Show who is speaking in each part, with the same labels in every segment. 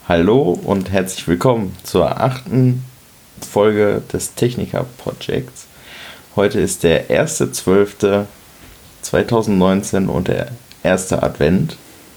Speaker 1: Hallo und herzlich willkommen zur 8. Folge des Techniker Projects. Heute ist der 1.12.2019 und der erste Advent.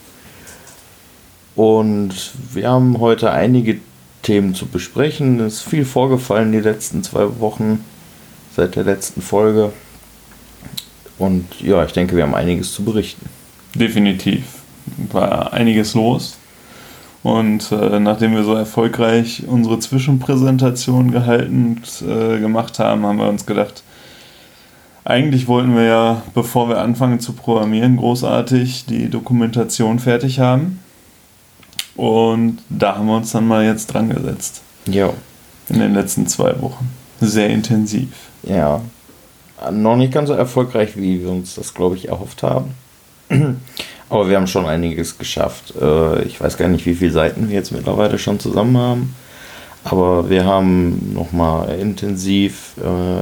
Speaker 1: Und wir haben heute einige Themen zu besprechen. Es ist viel vorgefallen die letzten 2 Wochen seit der letzten Folge. Und ja, ich denke, wir haben einiges zu berichten.
Speaker 2: Definitiv. War einiges los. Und nachdem wir so erfolgreich unsere Zwischenpräsentation gemacht haben, haben wir uns gedacht, eigentlich wollten wir ja, bevor wir anfangen zu programmieren, großartig die Dokumentation fertig haben. Und da haben wir uns dann mal jetzt dran gesetzt.
Speaker 1: Ja.
Speaker 2: In den letzten 2 Wochen. Sehr intensiv.
Speaker 1: Ja. Noch nicht ganz so erfolgreich, wie wir uns das, glaube ich, erhofft haben. Aber wir haben schon einiges geschafft. Ich weiß gar nicht, wie viele Seiten wir jetzt mittlerweile schon zusammen haben. Aber wir haben nochmal intensiv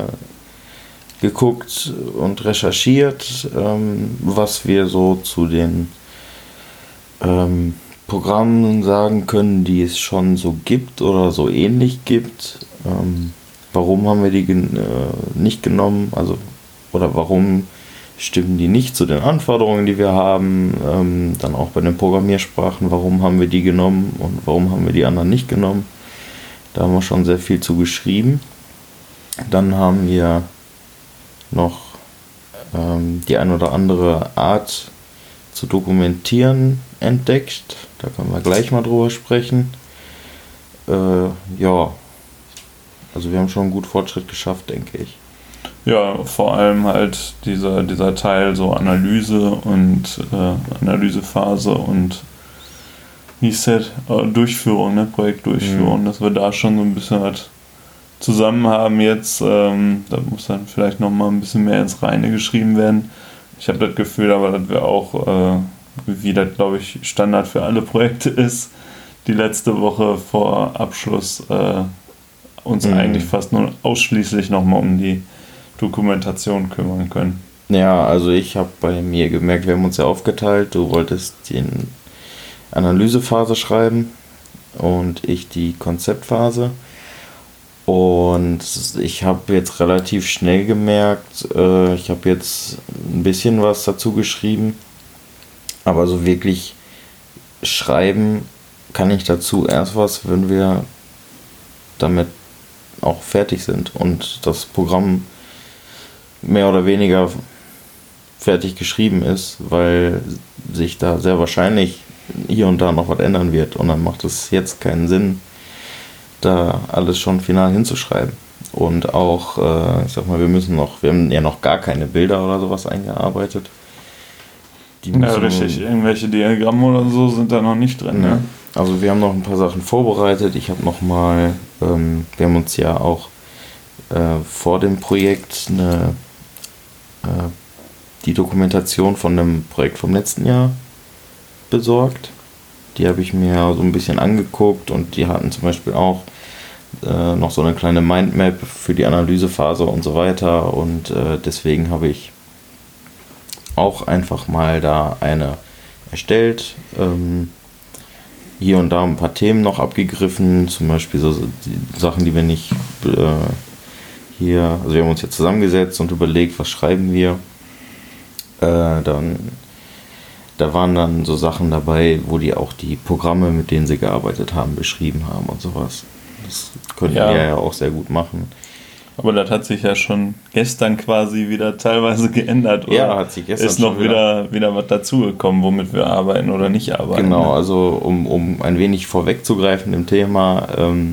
Speaker 1: geguckt und recherchiert, was wir so zu den Programmen sagen können, die es schon so gibt oder so ähnlich gibt. Warum haben wir die nicht genommen? Oder warum stimmen die nicht zu den Anforderungen, die wir haben? Dann auch bei den Programmiersprachen, warum haben wir die genommen und warum haben wir die anderen nicht genommen? Da haben wir schon sehr viel zu geschrieben. Dann haben wir noch die ein oder andere Art zu dokumentieren entdeckt. Da können wir gleich mal drüber sprechen. Ja, also wir haben schon gut Fortschritt geschafft, denke ich.
Speaker 2: Ja, vor allem halt dieser Teil so Analyse und Analysephase und Durchführung, ne? Projektdurchführung, dass wir da schon so ein bisschen halt zusammen haben jetzt. Da muss dann vielleicht nochmal ein bisschen mehr ins Reine geschrieben werden. Ich habe das Gefühl, aber dass wir auch, wie das glaube ich Standard für alle Projekte ist, die letzte Woche vor Abschluss uns eigentlich fast nur ausschließlich nochmal um die Dokumentation kümmern können.
Speaker 1: Ja, also ich habe bei mir gemerkt, wir haben uns ja aufgeteilt. Du wolltest die Analysephase schreiben und ich die Konzeptphase. Und ich habe jetzt relativ schnell gemerkt, ich habe jetzt ein bisschen was dazu geschrieben, aber so wirklich schreiben kann ich dazu erst was, wenn wir damit auch fertig sind und das Programm mehr oder weniger fertig geschrieben ist, weil sich da sehr wahrscheinlich hier und da noch was ändern wird und dann macht es jetzt keinen Sinn, da alles schon final hinzuschreiben. Und auch, ich sag mal, wir haben ja noch gar keine Bilder oder sowas eingearbeitet.
Speaker 2: Ja, richtig, irgendwelche Diagramme oder so sind da noch nicht drin.
Speaker 1: Ne? Also wir haben noch ein paar Sachen vorbereitet. Ich habe nochmal, wir haben uns ja auch vor dem Projekt die Dokumentation von dem Projekt vom letzten Jahr besorgt. Die habe ich mir so ein bisschen angeguckt und die hatten zum Beispiel auch noch so eine kleine Mindmap für die Analysephase und so weiter und deswegen habe ich auch einfach mal da eine erstellt. Hier und da ein paar Themen noch abgegriffen, zum Beispiel so die Sachen, die wir nicht also wir haben uns jetzt zusammengesetzt und überlegt, was schreiben wir. Da waren dann so Sachen dabei, wo die auch die Programme, mit denen sie gearbeitet haben, beschrieben haben und sowas. Das können wir ja auch sehr gut machen.
Speaker 2: Aber das hat sich ja schon gestern quasi wieder teilweise geändert. Oder
Speaker 1: ja, hat sich gestern
Speaker 2: ist noch wieder was dazugekommen, womit wir arbeiten oder nicht arbeiten.
Speaker 1: Genau, also um ein wenig vorwegzugreifen im Thema,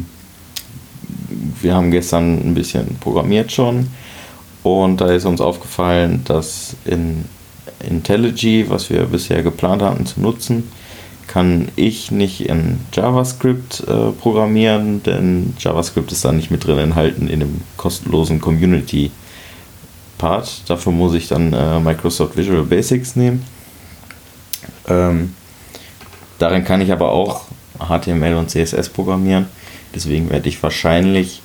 Speaker 1: wir haben gestern ein bisschen programmiert schon und da ist uns aufgefallen, dass in IntelliJ, was wir bisher geplant hatten zu nutzen, kann ich nicht in JavaScript programmieren, denn JavaScript ist da nicht mit drin enthalten in dem kostenlosen Community-Part. Dafür muss ich dann Microsoft Visual Basics nehmen. Darin kann ich aber auch HTML und CSS programmieren. Deswegen werde ich wahrscheinlich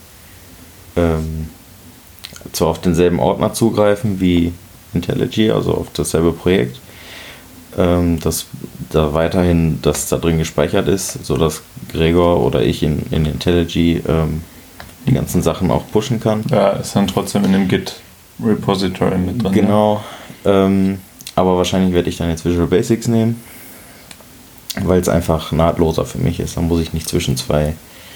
Speaker 1: zwar auf denselben Ordner zugreifen wie IntelliJ, also auf dasselbe Projekt, dass da weiterhin das da drin gespeichert ist, sodass Gregor oder ich in IntelliJ die ganzen Sachen auch pushen kann.
Speaker 2: Ja, ist dann trotzdem in dem Git-Repository mit drin.
Speaker 1: Genau. Ja. Aber wahrscheinlich werde ich dann jetzt Visual Basics nehmen, weil es einfach nahtloser für mich ist. Dann muss ich nicht zwischen zwei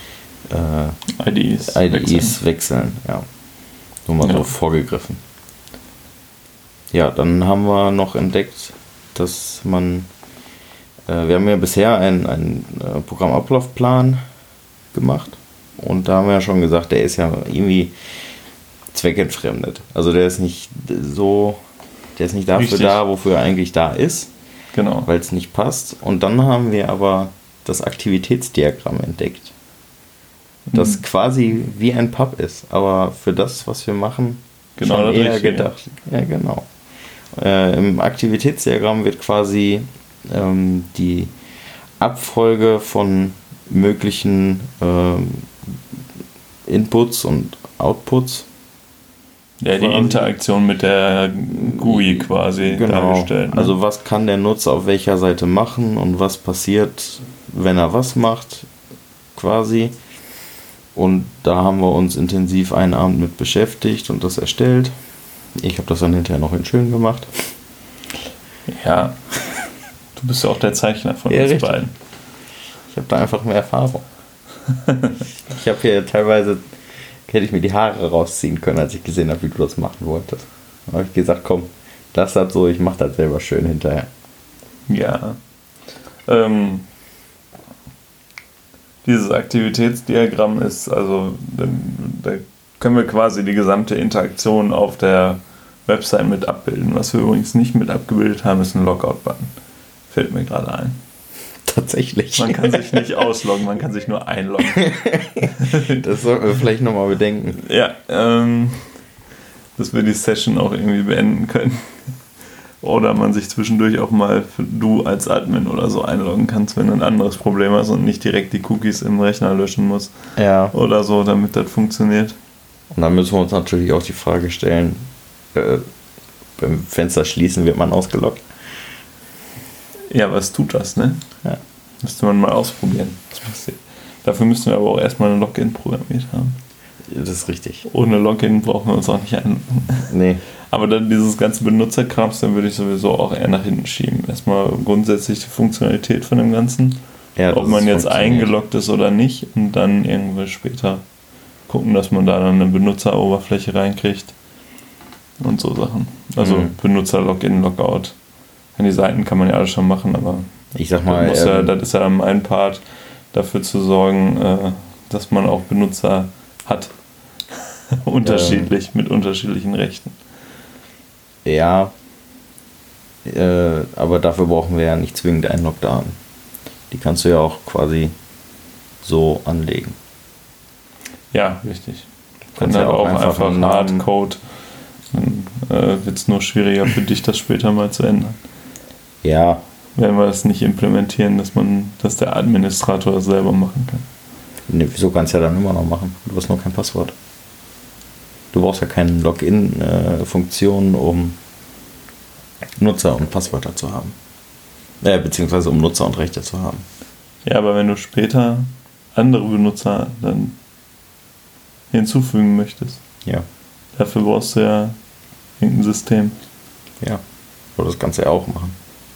Speaker 1: IDEs wechseln. Ja. Nur mal so vorgegriffen. Ja, dann haben wir noch entdeckt, dass man wir haben ja bisher einen Programmablaufplan gemacht und da haben wir ja schon gesagt, der ist ja irgendwie zweckentfremdet. Also der ist nicht dafür
Speaker 2: Richtig.
Speaker 1: da, wofür er eigentlich da ist,
Speaker 2: Genau.
Speaker 1: weil es nicht passt. Und dann haben wir aber das Aktivitätsdiagramm entdeckt, das quasi wie ein Pub ist, aber für das, was wir machen,
Speaker 2: Genau,
Speaker 1: schon
Speaker 2: das
Speaker 1: eher
Speaker 2: Richtige.
Speaker 1: gedacht. Ja, genau. Im Aktivitätsdiagramm wird quasi die Abfolge von möglichen Inputs und Outputs.
Speaker 2: Ja, die
Speaker 1: quasi.
Speaker 2: Interaktion mit der GUI quasi dargestellt. Ne?
Speaker 1: Also was kann der Nutzer auf welcher Seite machen und was passiert, wenn er was macht, quasi. Und da haben wir uns intensiv einen Abend mit beschäftigt und das erstellt. Ich habe das dann hinterher noch in schön gemacht.
Speaker 2: Ja, du bist ja auch der Zeichner von
Speaker 1: Ja,
Speaker 2: uns
Speaker 1: richtig.
Speaker 2: beiden.
Speaker 1: Ich habe da einfach mehr Erfahrung. Ich habe hier teilweise, hätte ich mir die Haare rausziehen können, als ich gesehen habe, wie du das machen wolltest. Da habe ich gesagt, komm, lass das so, ich mache das selber schön hinterher.
Speaker 2: Ja. Dieses Aktivitätsdiagramm ist, also da können wir quasi die gesamte Interaktion auf der Website mit abbilden. Was wir übrigens nicht mit abgebildet haben, ist ein Logout-Button. Fällt mir gerade ein.
Speaker 1: Tatsächlich.
Speaker 2: Man kann sich nicht ausloggen, man kann sich nur einloggen.
Speaker 1: Das sollten wir vielleicht nochmal bedenken.
Speaker 2: Ja, dass wir die Session auch irgendwie beenden können. Oder man sich zwischendurch auch mal du als Admin oder so einloggen kannst, wenn du ein anderes Problem hast und nicht direkt die Cookies im Rechner löschen musst.
Speaker 1: Ja.
Speaker 2: Oder so, damit das funktioniert.
Speaker 1: Und dann müssen wir uns natürlich auch die Frage stellen, beim Fenster schließen wird man ausgeloggt.
Speaker 2: Ja, was tut das, ne?
Speaker 1: Ja.
Speaker 2: Müsste man mal ausprobieren, was passiert. Dafür müssten wir aber auch erstmal ein Login programmiert haben.
Speaker 1: Das ist richtig.
Speaker 2: Ohne Login brauchen wir uns auch nicht einloggen.
Speaker 1: Nee.
Speaker 2: Aber dann dieses ganze Benutzerkrams, dann würde ich sowieso auch eher nach hinten schieben. Erstmal grundsätzlich die Funktionalität von dem Ganzen.
Speaker 1: Ja,
Speaker 2: ob man jetzt eingeloggt ist oder nicht. Und dann irgendwann später gucken, dass man da dann eine Benutzeroberfläche reinkriegt. Und so Sachen. Also Benutzer-Login, Logout. Die Seiten kann man ja alles schon machen, aber
Speaker 1: ich sag mal,
Speaker 2: das ist ja dann mein Part, dafür zu sorgen, dass man auch Benutzer hat. Unterschiedlich, mit unterschiedlichen Rechten.
Speaker 1: Ja, aber dafür brauchen wir ja nicht zwingend Einlogdaten. Die kannst du ja auch quasi so anlegen.
Speaker 2: Ja, richtig.
Speaker 1: Kannst
Speaker 2: Dann
Speaker 1: ja
Speaker 2: aber
Speaker 1: auch
Speaker 2: auch
Speaker 1: einfach
Speaker 2: einfach
Speaker 1: einen Namen-
Speaker 2: Hardcode. Dann wird es nur schwieriger für dich, das später mal zu ändern.
Speaker 1: Ja,
Speaker 2: Wenn wir das nicht implementieren, dass der Administrator das selber machen kann.
Speaker 1: ne, wieso kannst du ja dann immer noch machen? Du hast nur kein Passwort. Du brauchst ja keine Login-Funktion, um Nutzer und Passwörter zu haben. Beziehungsweise um Nutzer und Rechte zu haben.
Speaker 2: Ja, aber wenn du später andere Benutzer dann hinzufügen möchtest,
Speaker 1: Ja,
Speaker 2: dafür brauchst du ja irgendein System.
Speaker 1: ja. Oder das kannst du ja auch machen.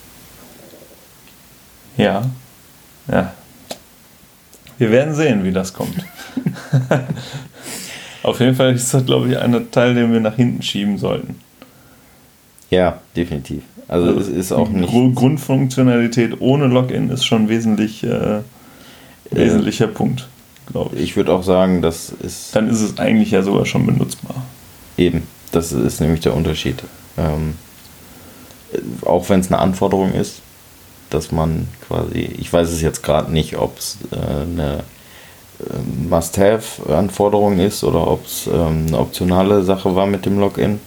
Speaker 2: Ja. Ja. Wir werden sehen, wie das kommt. Auf jeden Fall ist das, glaube ich, ein Teil, den wir nach hinten schieben sollten.
Speaker 1: Ja, definitiv. Also es ist auch nicht...
Speaker 2: Grundfunktionalität ohne Login ist schon wesentlicher Punkt, glaube ich.
Speaker 1: Ich würde auch sagen, das ist
Speaker 2: Dann ist es eigentlich ja sogar schon benutzbar.
Speaker 1: eben, das ist nämlich der Unterschied. Auch wenn es eine Anforderung ist, dass man quasi, ich weiß es jetzt gerade nicht, ob es eine Must-Have-Anforderung ist oder ob es eine optionale Sache war mit dem Login.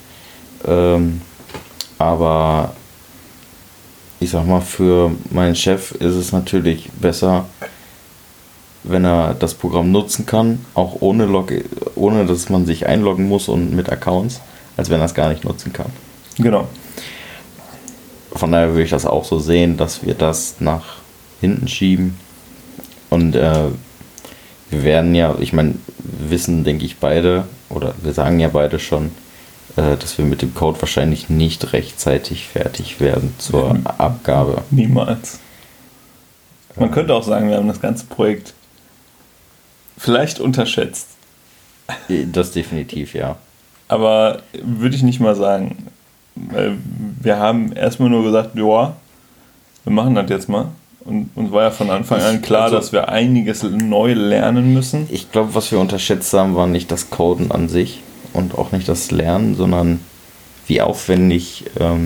Speaker 1: Aber ich sag mal, für meinen Chef ist es natürlich besser, wenn er das Programm nutzen kann, auch ohne Login, ohne dass man sich einloggen muss und mit Accounts, als wenn er es gar nicht nutzen kann.
Speaker 2: Genau.
Speaker 1: von daher würde ich das auch so sehen, dass wir das nach hinten schieben. Und wir werden ja, ich meine, wissen, denke ich, beide, oder wir sagen ja beide schon, dass wir mit dem Code wahrscheinlich nicht rechtzeitig fertig werden zur Abgabe.
Speaker 2: Niemals. Man könnte auch sagen, wir haben das ganze Projekt vielleicht unterschätzt.
Speaker 1: Das definitiv, ja.
Speaker 2: Aber würde ich nicht mal sagen. Weil wir haben erstmal nur gesagt, ja, wir machen das jetzt mal. Und uns war ja von Anfang an klar, dass wir einiges neu lernen müssen.
Speaker 1: Ich glaube, was wir unterschätzt haben, war nicht das Coden an sich und auch nicht das Lernen, sondern wie aufwendig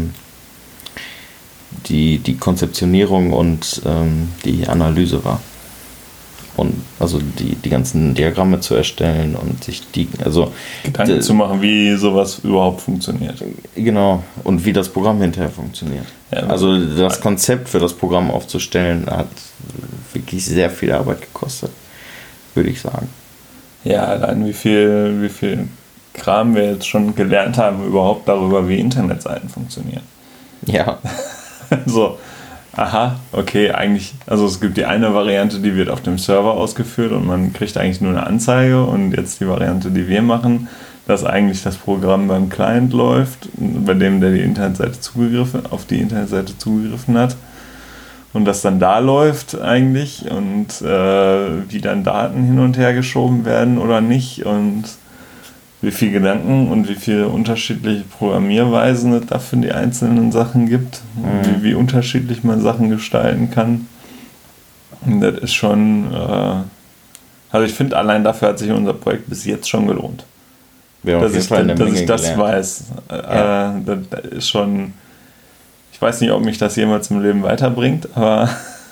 Speaker 1: die Konzeptionierung und die Analyse war. Und also die ganzen Diagramme zu erstellen und sich
Speaker 2: Gedanken zu machen, wie sowas überhaupt funktioniert.
Speaker 1: Genau, und wie das Programm hinterher funktioniert. Ja, also das Konzept für das Programm aufzustellen hat wirklich sehr viel Arbeit gekostet, würde ich sagen.
Speaker 2: Ja, allein wie viel Kram wir jetzt schon gelernt haben überhaupt darüber, wie Internetseiten funktionieren.
Speaker 1: Ja.
Speaker 2: So. Aha, okay, eigentlich, also es gibt die eine Variante, die wird auf dem Server ausgeführt und man kriegt eigentlich nur eine Anzeige, und jetzt die Variante, die wir machen, dass eigentlich das Programm beim Client läuft, bei dem der auf die Internetseite zugegriffen hat, und das dann da läuft eigentlich, und wie dann Daten hin und her geschoben werden oder nicht, und wie viel Gedanken und wie viele unterschiedliche Programmierweisen es da für die einzelnen Sachen gibt, wie unterschiedlich man Sachen gestalten kann. Und das ist schon, also ich finde, allein dafür hat sich unser Projekt bis jetzt schon gelohnt. Dass ich das gelernt. Weiß. Ja. Das ist schon, ich weiß nicht, ob mich das jemals im Leben weiterbringt, aber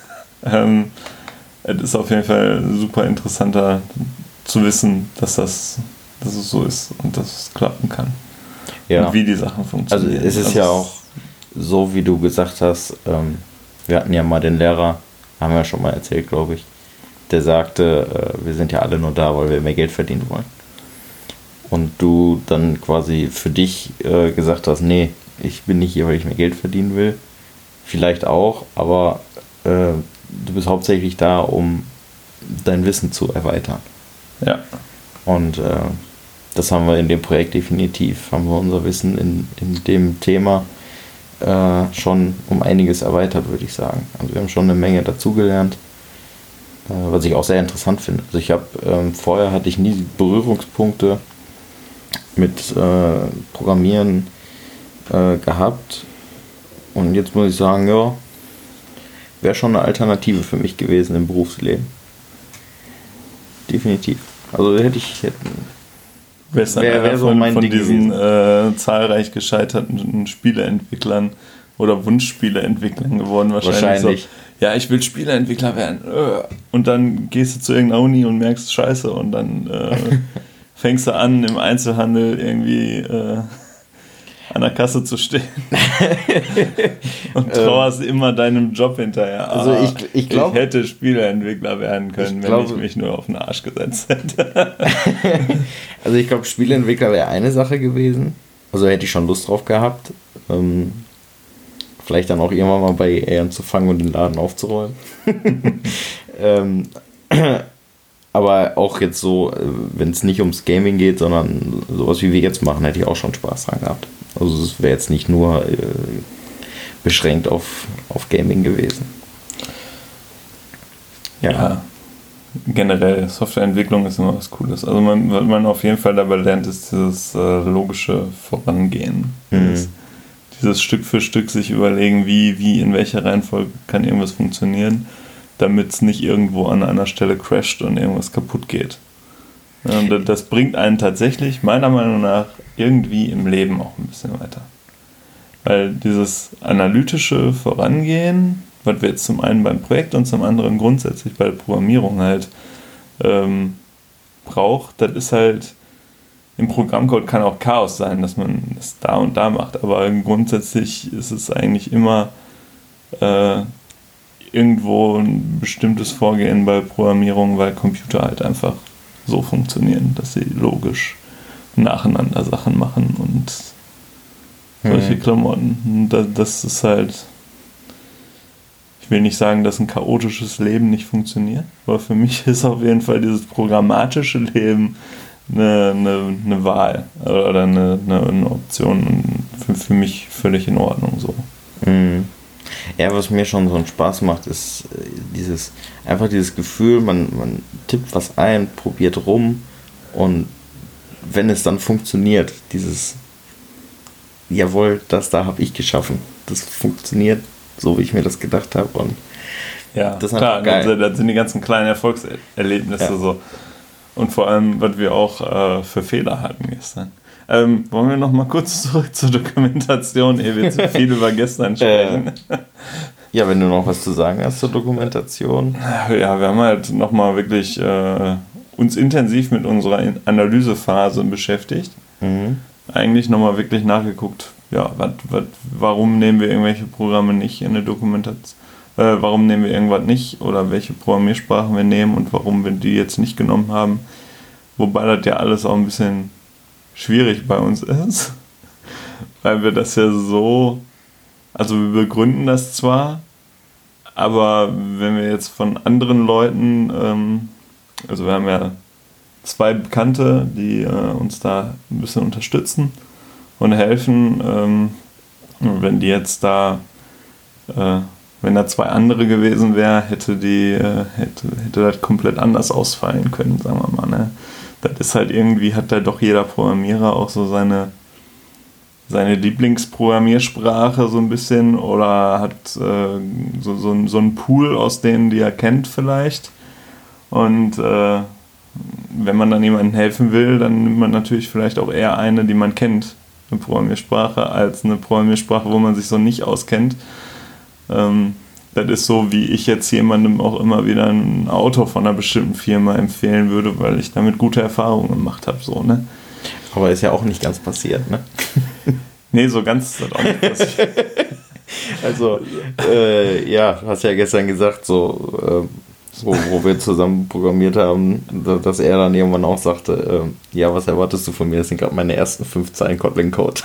Speaker 2: es ist auf jeden Fall super interessanter zu wissen, dass es so ist und dass es klappen kann. Ja. Und wie die Sachen funktionieren.
Speaker 1: Also es ist ja auch so, wie du gesagt hast, wir hatten ja mal den Lehrer, haben wir ja schon mal erzählt, glaube ich, der sagte, wir sind ja alle nur da, weil wir mehr Geld verdienen wollen. Und du dann quasi für dich gesagt hast, nee, ich bin nicht hier, weil ich mehr Geld verdienen will. Vielleicht auch, aber du bist hauptsächlich da, um dein Wissen zu erweitern.
Speaker 2: Ja.
Speaker 1: Und das haben wir in dem Projekt definitiv, haben wir unser Wissen in dem Thema schon um einiges erweitert, würde ich sagen. Also wir haben schon eine Menge dazugelernt, was ich auch sehr interessant finde. Also ich habe vorher hatte ich nie Berührungspunkte mit Programmieren gehabt, und jetzt muss ich sagen, ja, wäre schon eine Alternative für mich gewesen im Berufsleben. Definitiv. Also
Speaker 2: wäre so mein Ding diesen zahlreich gescheiterten Spieleentwicklern oder Wunschspieleentwicklern geworden wahrscheinlich. So, ja, ich will Spieleentwickler werden. Und dann gehst du zu irgendeiner Uni und merkst Scheiße, und dann fängst du an, im Einzelhandel irgendwie an der Kasse zu stehen und trauerst immer deinem Job hinterher.
Speaker 1: Also ich glaube,
Speaker 2: ich hätte Spieleentwickler werden können, wenn ich mich nur auf den Arsch gesetzt hätte.
Speaker 1: Also ich glaube, Spieleentwickler wäre eine Sache gewesen. Also hätte ich schon Lust drauf gehabt. Vielleicht dann auch irgendwann mal bei EA anzufangen und den Laden aufzuräumen. Aber auch jetzt so, wenn es nicht ums Gaming geht, sondern sowas wie wir jetzt machen, hätte ich auch schon Spaß dran gehabt. Also es wäre jetzt nicht nur beschränkt auf Gaming gewesen.
Speaker 2: Ja. Generell, Softwareentwicklung ist immer was Cooles. Also was man auf jeden Fall dabei lernt, ist dieses logische Vorangehen. Dieses Stück für Stück sich überlegen, wie in welcher Reihenfolge kann irgendwas funktionieren, damit es nicht irgendwo an einer Stelle crasht und irgendwas kaputt geht. Ja, und das bringt einen tatsächlich, meiner Meinung nach, irgendwie im Leben auch ein bisschen weiter. Weil dieses analytische Vorangehen, was wir jetzt zum einen beim Projekt und zum anderen grundsätzlich bei der Programmierung halt braucht, das ist halt, im Programmcode kann auch Chaos sein, dass man das da und da macht, aber grundsätzlich ist es eigentlich immer irgendwo ein bestimmtes Vorgehen bei Programmierung, weil Computer halt einfach so funktionieren, dass sie logisch nacheinander Sachen machen, und solche Klamotten. Das ist halt, ich will nicht sagen, dass ein chaotisches Leben nicht funktioniert, aber für mich ist auf jeden Fall dieses programmatische Leben eine Wahl oder eine Option für mich völlig in Ordnung so.
Speaker 1: Ja, was mir schon so einen Spaß macht, ist dieses Gefühl, man tippt was ein, probiert rum und wenn es dann funktioniert, dieses jawohl, das da habe ich geschaffen. Das funktioniert so, wie ich mir das gedacht habe und
Speaker 2: ja,
Speaker 1: das ist
Speaker 2: klar,
Speaker 1: geil.
Speaker 2: Das sind die ganzen kleinen Erfolgserlebnisse so. Und vor allem, was wir auch für Fehler hatten gestern. Wollen wir noch mal kurz zurück zur Dokumentation, ehe wir zu viel über gestern sprechen?
Speaker 1: Ja, wenn du noch was zu sagen hast zur Dokumentation.
Speaker 2: Ja, wir haben halt noch mal wirklich uns intensiv mit unserer Analysephase beschäftigt. Eigentlich noch mal wirklich nachgeguckt, ja, warum nehmen wir irgendwelche Programme nicht in eine Dokumentation, warum nehmen wir irgendwas nicht oder welche Programmiersprachen wir nehmen und warum wir die jetzt nicht genommen haben. Wobei das ja alles auch ein bisschen schwierig bei uns ist, weil wir das ja so, also wir begründen das zwar, aber wenn wir jetzt von anderen Leuten, also wir haben ja 2 Bekannte, die uns da ein bisschen unterstützen und helfen, wenn die jetzt da, wenn da 2 andere gewesen wären, hätte das komplett anders ausfallen können, sagen wir mal, ne? Das ist halt irgendwie, hat da doch jeder Programmierer auch so seine Lieblingsprogrammiersprache so ein bisschen oder hat so einen Pool aus denen, die er kennt vielleicht. Und wenn man dann jemandem helfen will, dann nimmt man natürlich vielleicht auch eher eine, die man kennt, eine Programmiersprache, als eine Programmiersprache, wo man sich so nicht auskennt. Das ist so, wie ich jetzt jemandem auch immer wieder ein Auto von einer bestimmten Firma empfehlen würde, weil ich damit gute Erfahrungen gemacht habe. So, ne?
Speaker 1: Aber ist ja auch nicht ganz passiert, ne?
Speaker 2: Nee, so ganz ist das auch nicht passiert.
Speaker 1: Also, ja, du hast ja gestern gesagt, so, wo wir zusammen programmiert haben, dass er dann irgendwann auch sagte, ja, was erwartest du von mir? Das sind gerade meine ersten 5 Zeilen Kotlin-Code.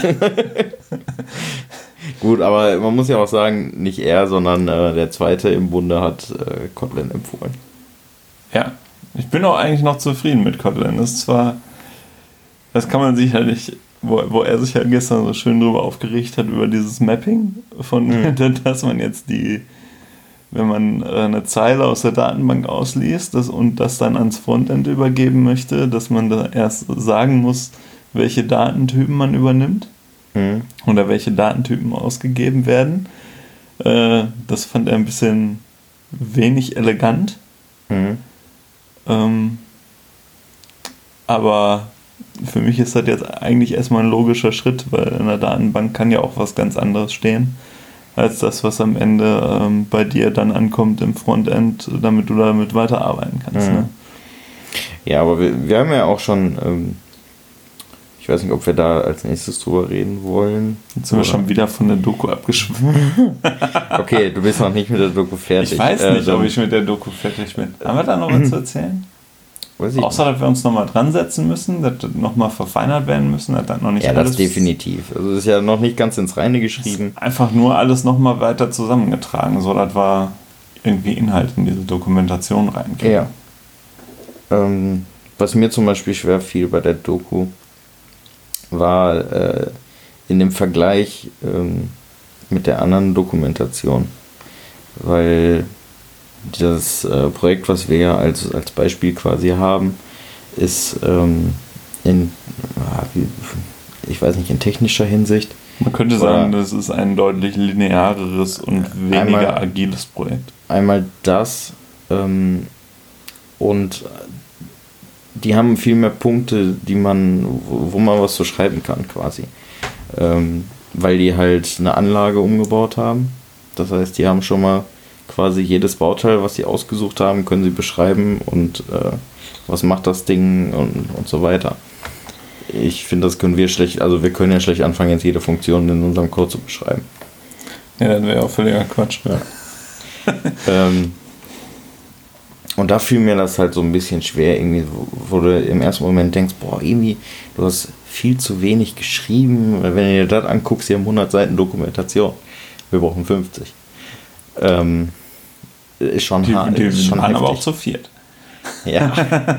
Speaker 1: Gut, aber man muss ja auch sagen, nicht er, sondern der Zweite im Bunde hat Kotlin empfohlen.
Speaker 2: Ja, ich bin auch eigentlich noch zufrieden mit Kotlin. Das kann man sicherlich, wo er sich ja gestern so schön drüber aufgeregt hat, über dieses Mapping, dass man jetzt wenn man eine Zeile aus der Datenbank ausliest und das dann ans Frontend übergeben möchte, dass man da erst sagen muss, welche Datentypen man übernimmt oder welche Datentypen ausgegeben werden. Das fand er ein bisschen wenig elegant. Aber für mich ist das jetzt eigentlich erstmal ein logischer Schritt, weil in der Datenbank kann ja auch was ganz anderes stehen, als das, was am Ende bei dir dann ankommt im Frontend, damit du damit weiterarbeiten kannst. Ne?
Speaker 1: Ja, aber wir haben ja auch schon, ich weiß nicht, ob wir da als nächstes drüber reden wollen.
Speaker 2: Jetzt sind wir schon wieder von der Doku abgeschwommen.
Speaker 1: Okay, du bist noch nicht mit der Doku fertig.
Speaker 2: Ich weiß nicht, ob ich mit der Doku fertig bin. Haben wir da noch was zu erzählen? Außer, dass wir uns nochmal dran setzen müssen, dass das nochmal verfeinert werden müssen, dass das noch nicht
Speaker 1: alles... Ja, das definitiv. Also das ist ja noch nicht ganz ins Reine geschrieben.
Speaker 2: Einfach nur alles nochmal weiter zusammengetragen, so dass wir irgendwie Inhalt in diese Dokumentation reinkriegen.
Speaker 1: Ja. Was mir zum Beispiel schwer fiel bei der Doku, war in dem Vergleich mit der anderen Dokumentation. Weil das Projekt, was wir ja als Beispiel quasi haben, ist ich weiß nicht, in technischer Hinsicht.
Speaker 2: Man könnte sagen, das ist ein deutlich lineareres und weniger agiles Projekt.
Speaker 1: Einmal das und die haben viel mehr Punkte, wo man was so schreiben kann quasi. Weil die halt eine Anlage umgebaut haben. Das heißt, die haben schon mal quasi jedes Bauteil, was sie ausgesucht haben, können sie beschreiben und was macht das Ding und so weiter. Ich finde, das können wir schlecht, also wir können ja schlecht anfangen, jetzt jede Funktion in unserem Code zu beschreiben. Ja,
Speaker 2: das wäre auch völliger Quatsch.
Speaker 1: Ja. Und da fiel mir das halt so ein bisschen schwer, irgendwie, wo du im ersten Moment denkst, boah, irgendwie, du hast viel zu wenig geschrieben. Wenn du dir das anguckst, hier haben 100 Seiten Dokumentation. Wir brauchen 50. Ist schon hart.
Speaker 2: Die
Speaker 1: ist schon
Speaker 2: waren aber
Speaker 1: heftig.
Speaker 2: auch zu viert.
Speaker 1: Ja.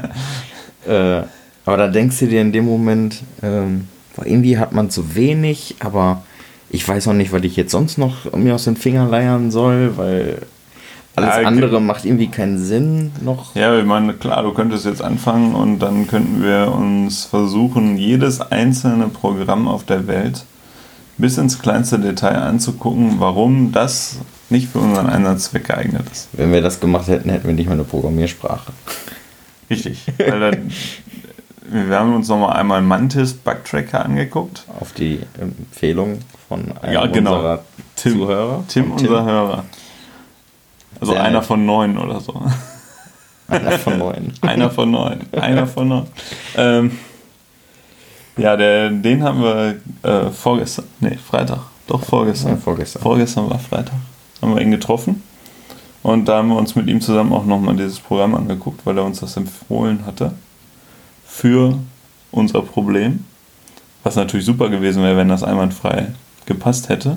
Speaker 1: Aber da denkst du dir in dem Moment, boah, irgendwie hat man zu wenig, aber ich weiß auch nicht, was ich jetzt sonst noch mir aus den Fingern leiern soll, weil alles andere macht irgendwie keinen Sinn noch.
Speaker 2: Ja, ich meine, klar, du könntest jetzt anfangen und dann könnten wir uns versuchen, jedes einzelne Programm auf der Welt bis ins kleinste Detail anzugucken, warum das nicht für unseren Einsatzzweck geeignet ist.
Speaker 1: Wenn wir das gemacht hätten, hätten wir nicht mal eine Programmiersprache.
Speaker 2: Richtig. Weil dann, wir haben uns nochmal einmal Mantis Bugtracker angeguckt.
Speaker 1: Auf die Empfehlung von einem unserer Zuhörer.
Speaker 2: Tim, unser Hörer. Also
Speaker 1: Sehr
Speaker 2: einer
Speaker 1: nett.
Speaker 2: von 9 oder so.
Speaker 1: Einer von 9.
Speaker 2: Einer von 9. Einer von 9. Ja, den haben wir vorgestern. Nee, Freitag. Doch, vorgestern.
Speaker 1: Ja, vorgestern.
Speaker 2: Vorgestern war Freitag. Haben wir ihn getroffen. Und da haben wir uns mit ihm zusammen auch nochmal dieses Programm angeguckt, weil er uns das empfohlen hatte. Für unser Problem. Was natürlich super gewesen wäre, wenn das einwandfrei gepasst hätte.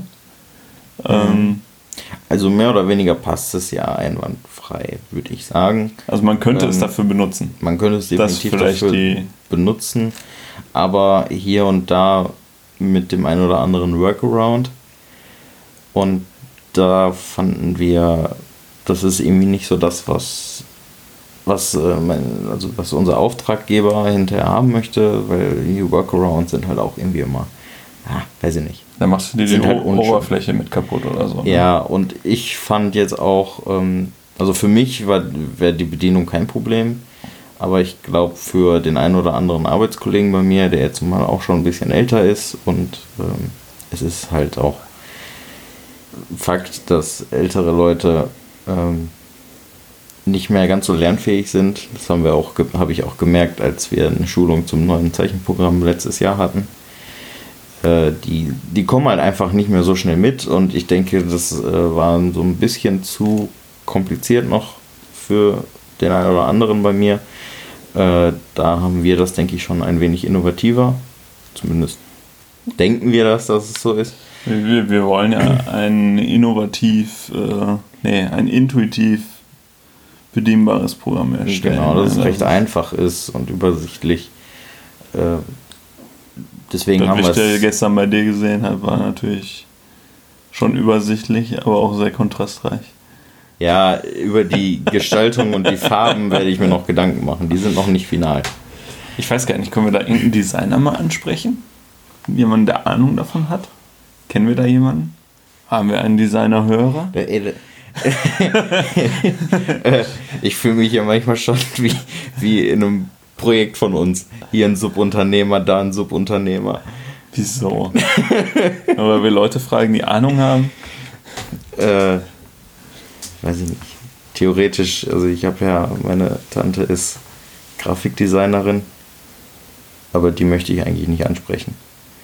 Speaker 1: Also mehr oder weniger passt es ja einwandfrei, würde ich sagen.
Speaker 2: Also man könnte es dafür benutzen.
Speaker 1: Man könnte es definitiv
Speaker 2: vielleicht
Speaker 1: dafür benutzen, aber hier und da mit dem einen oder anderen Workaround. Und da fanden wir, das ist irgendwie nicht so das, was unser Auftraggeber hinterher haben möchte, weil die Workarounds sind halt auch irgendwie immer, weiß ich nicht.
Speaker 2: Dann machst du dir die Oberfläche mit kaputt oder so. Ne?
Speaker 1: Ja, und ich fand jetzt auch, also für mich wäre die Bedienung kein Problem, aber ich glaube für den einen oder anderen Arbeitskollegen bei mir, der jetzt mal auch schon ein bisschen älter ist und es ist halt auch Fakt, dass ältere Leute nicht mehr ganz so lernfähig sind. Das habe ich auch gemerkt, als wir eine Schulung zum neuen Zeichenprogramm letztes Jahr hatten. Die kommen halt einfach nicht mehr so schnell mit und ich denke, das war so ein bisschen zu kompliziert noch für den einen oder anderen bei mir. Da haben wir das, denke ich, schon ein wenig innovativer. Zumindest denken wir, dass es so ist.
Speaker 2: Wir wollen ja ein ein intuitiv bedienbares Programm erstellen.
Speaker 1: Genau, dass es recht einfach ist und übersichtlich. Deswegen haben wir
Speaker 2: was ich gestern bei dir gesehen habe, war natürlich schon übersichtlich, aber auch sehr kontrastreich.
Speaker 1: Ja, über die Gestaltung und die Farben werde ich mir noch Gedanken machen. Die sind noch nicht final.
Speaker 2: Ich weiß gar nicht, können wir da irgendeinen Designer mal ansprechen? Jemanden, der Ahnung davon hat? Kennen wir da jemanden? Haben wir einen Designer-Hörer?
Speaker 1: Ich fühle mich ja manchmal schon wie in einem Projekt von uns. Hier ein Subunternehmer, da ein Subunternehmer.
Speaker 2: Wieso? Aber wir Leute fragen, die Ahnung haben?
Speaker 1: Weiß ich nicht. Theoretisch, also ich habe ja, meine Tante ist Grafikdesignerin, aber die möchte ich eigentlich nicht ansprechen.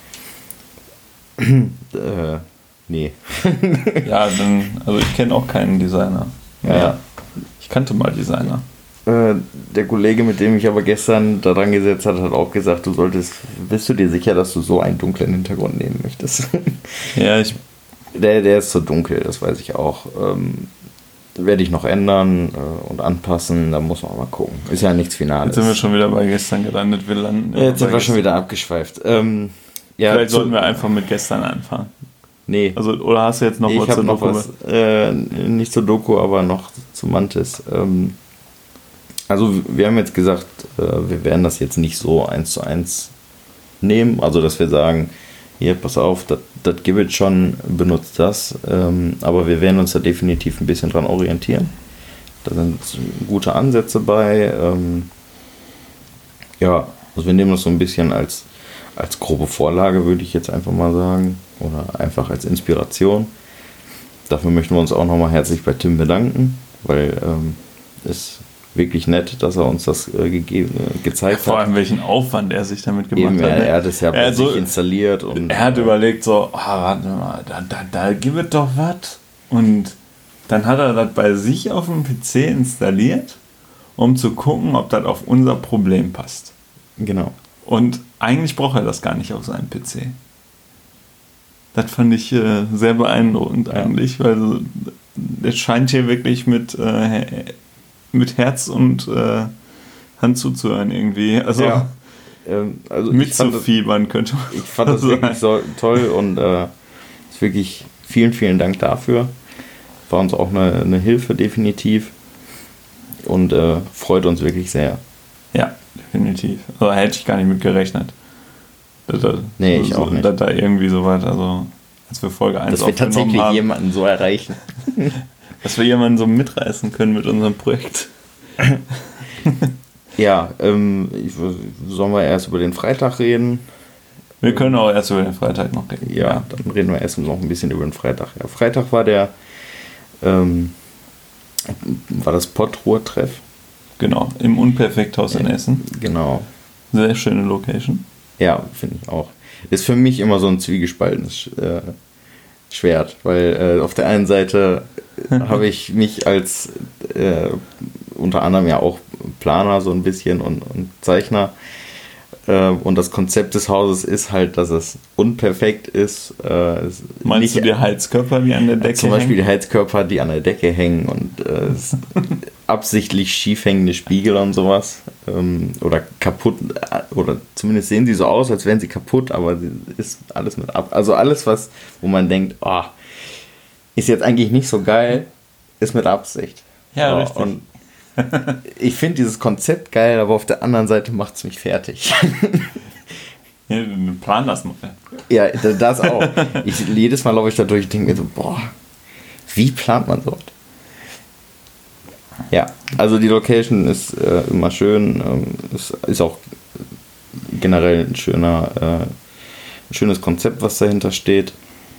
Speaker 1: Nee.
Speaker 2: Ja, also ich kenne auch keinen Designer.
Speaker 1: Ja.
Speaker 2: Ich kannte mal Designer.
Speaker 1: Der Kollege, mit dem ich aber gestern da dran gesetzt hat, hat auch gesagt, bist du dir sicher, dass du so einen dunklen Hintergrund nehmen möchtest?
Speaker 2: Ja,
Speaker 1: der ist so dunkel, das weiß ich auch. Werde ich noch ändern und anpassen, da muss man mal gucken. Ist ja nichts Finales.
Speaker 2: Jetzt sind wir schon wieder bei gestern gelandet.
Speaker 1: Jetzt sind wir schon wieder abgeschweift.
Speaker 2: Vielleicht sollten wir einfach mit gestern anfangen.
Speaker 1: Nee.
Speaker 2: Also, oder hast du jetzt noch
Speaker 1: was zur Doku? Nicht zur Doku, aber noch zu Mantis. Also wir haben jetzt gesagt, wir werden das jetzt nicht so 1:1 nehmen. Also dass wir sagen, hier, pass auf, das gibt es schon, benutzt das. Aber wir werden uns da definitiv ein bisschen dran orientieren. Da sind gute Ansätze bei. Ja, also wir nehmen das so ein bisschen als grobe Vorlage, würde ich jetzt einfach mal sagen. Oder einfach als Inspiration. Dafür möchten wir uns auch nochmal herzlich bei Tim bedanken, weil es wirklich nett, dass er uns das gezeigt hat.
Speaker 2: Vor allem welchen Aufwand er sich damit gemacht hat.
Speaker 1: Er hat es ja bei sich installiert. Und
Speaker 2: er hat überlegt so, warte mal, da gibt es doch was. Und dann hat er das bei sich auf dem PC installiert um zu gucken, ob das auf unser Problem passt.
Speaker 1: Genau.
Speaker 2: Und eigentlich braucht er das gar nicht auf seinem PC. Das fand ich sehr beeindruckend eigentlich, weil es scheint hier wirklich mit Herz und Hand zuzuhören irgendwie. Also,
Speaker 1: also
Speaker 2: mitzufiebern könnte man.
Speaker 1: Ich fand das wirklich so toll und ist wirklich vielen, vielen Dank dafür. War uns auch eine Hilfe definitiv und freut uns wirklich sehr.
Speaker 2: Ja, definitiv. Also hätte ich gar nicht mit gerechnet.
Speaker 1: Nee, ich auch nicht.
Speaker 2: Dass da irgendwie so weit, also als wir Folge 1
Speaker 1: dass wir tatsächlich
Speaker 2: haben,
Speaker 1: jemanden so erreichen.
Speaker 2: dass wir jemanden so mitreißen können mit unserem Projekt.
Speaker 1: Ja, sollen wir erst über den Freitag reden?
Speaker 2: Wir können auch erst über den Freitag noch reden.
Speaker 1: Ja, dann reden wir erst noch ein bisschen über den Freitag. Ja, Freitag war war das Pottruhr-Treff.
Speaker 2: Genau, im Unperfekthaus in Essen.
Speaker 1: Genau.
Speaker 2: Sehr schöne Location.
Speaker 1: Ja, finde ich auch. Ist für mich immer so ein zwiegespaltenes Schwert, weil auf der einen Seite habe ich mich als unter anderem ja auch Planer so ein bisschen und Zeichner und das Konzept des Hauses ist halt, dass es unperfekt ist.
Speaker 2: Meinst du die Heizkörper, die an der Decke hängen?
Speaker 1: Zum Beispiel die Heizkörper, die an der Decke hängen und absichtlich schief hängende Spiegel und sowas oder kaputt, oder zumindest sehen sie so aus, als wären sie kaputt, aber ist alles mit ab. Also alles, wo man denkt, oh, ist jetzt eigentlich nicht so geil, ist mit Absicht.
Speaker 2: Ja,
Speaker 1: so,
Speaker 2: richtig.
Speaker 1: Und ich finde dieses Konzept geil, aber auf der anderen Seite macht es mich fertig.
Speaker 2: Ja, plan das mal.
Speaker 1: Ja, das auch. Jedes Mal laufe ich da durch und denke mir so, boah, wie plant man so? Ja, also die Location ist immer schön, ist auch generell ein schönes Konzept, was dahinter steht.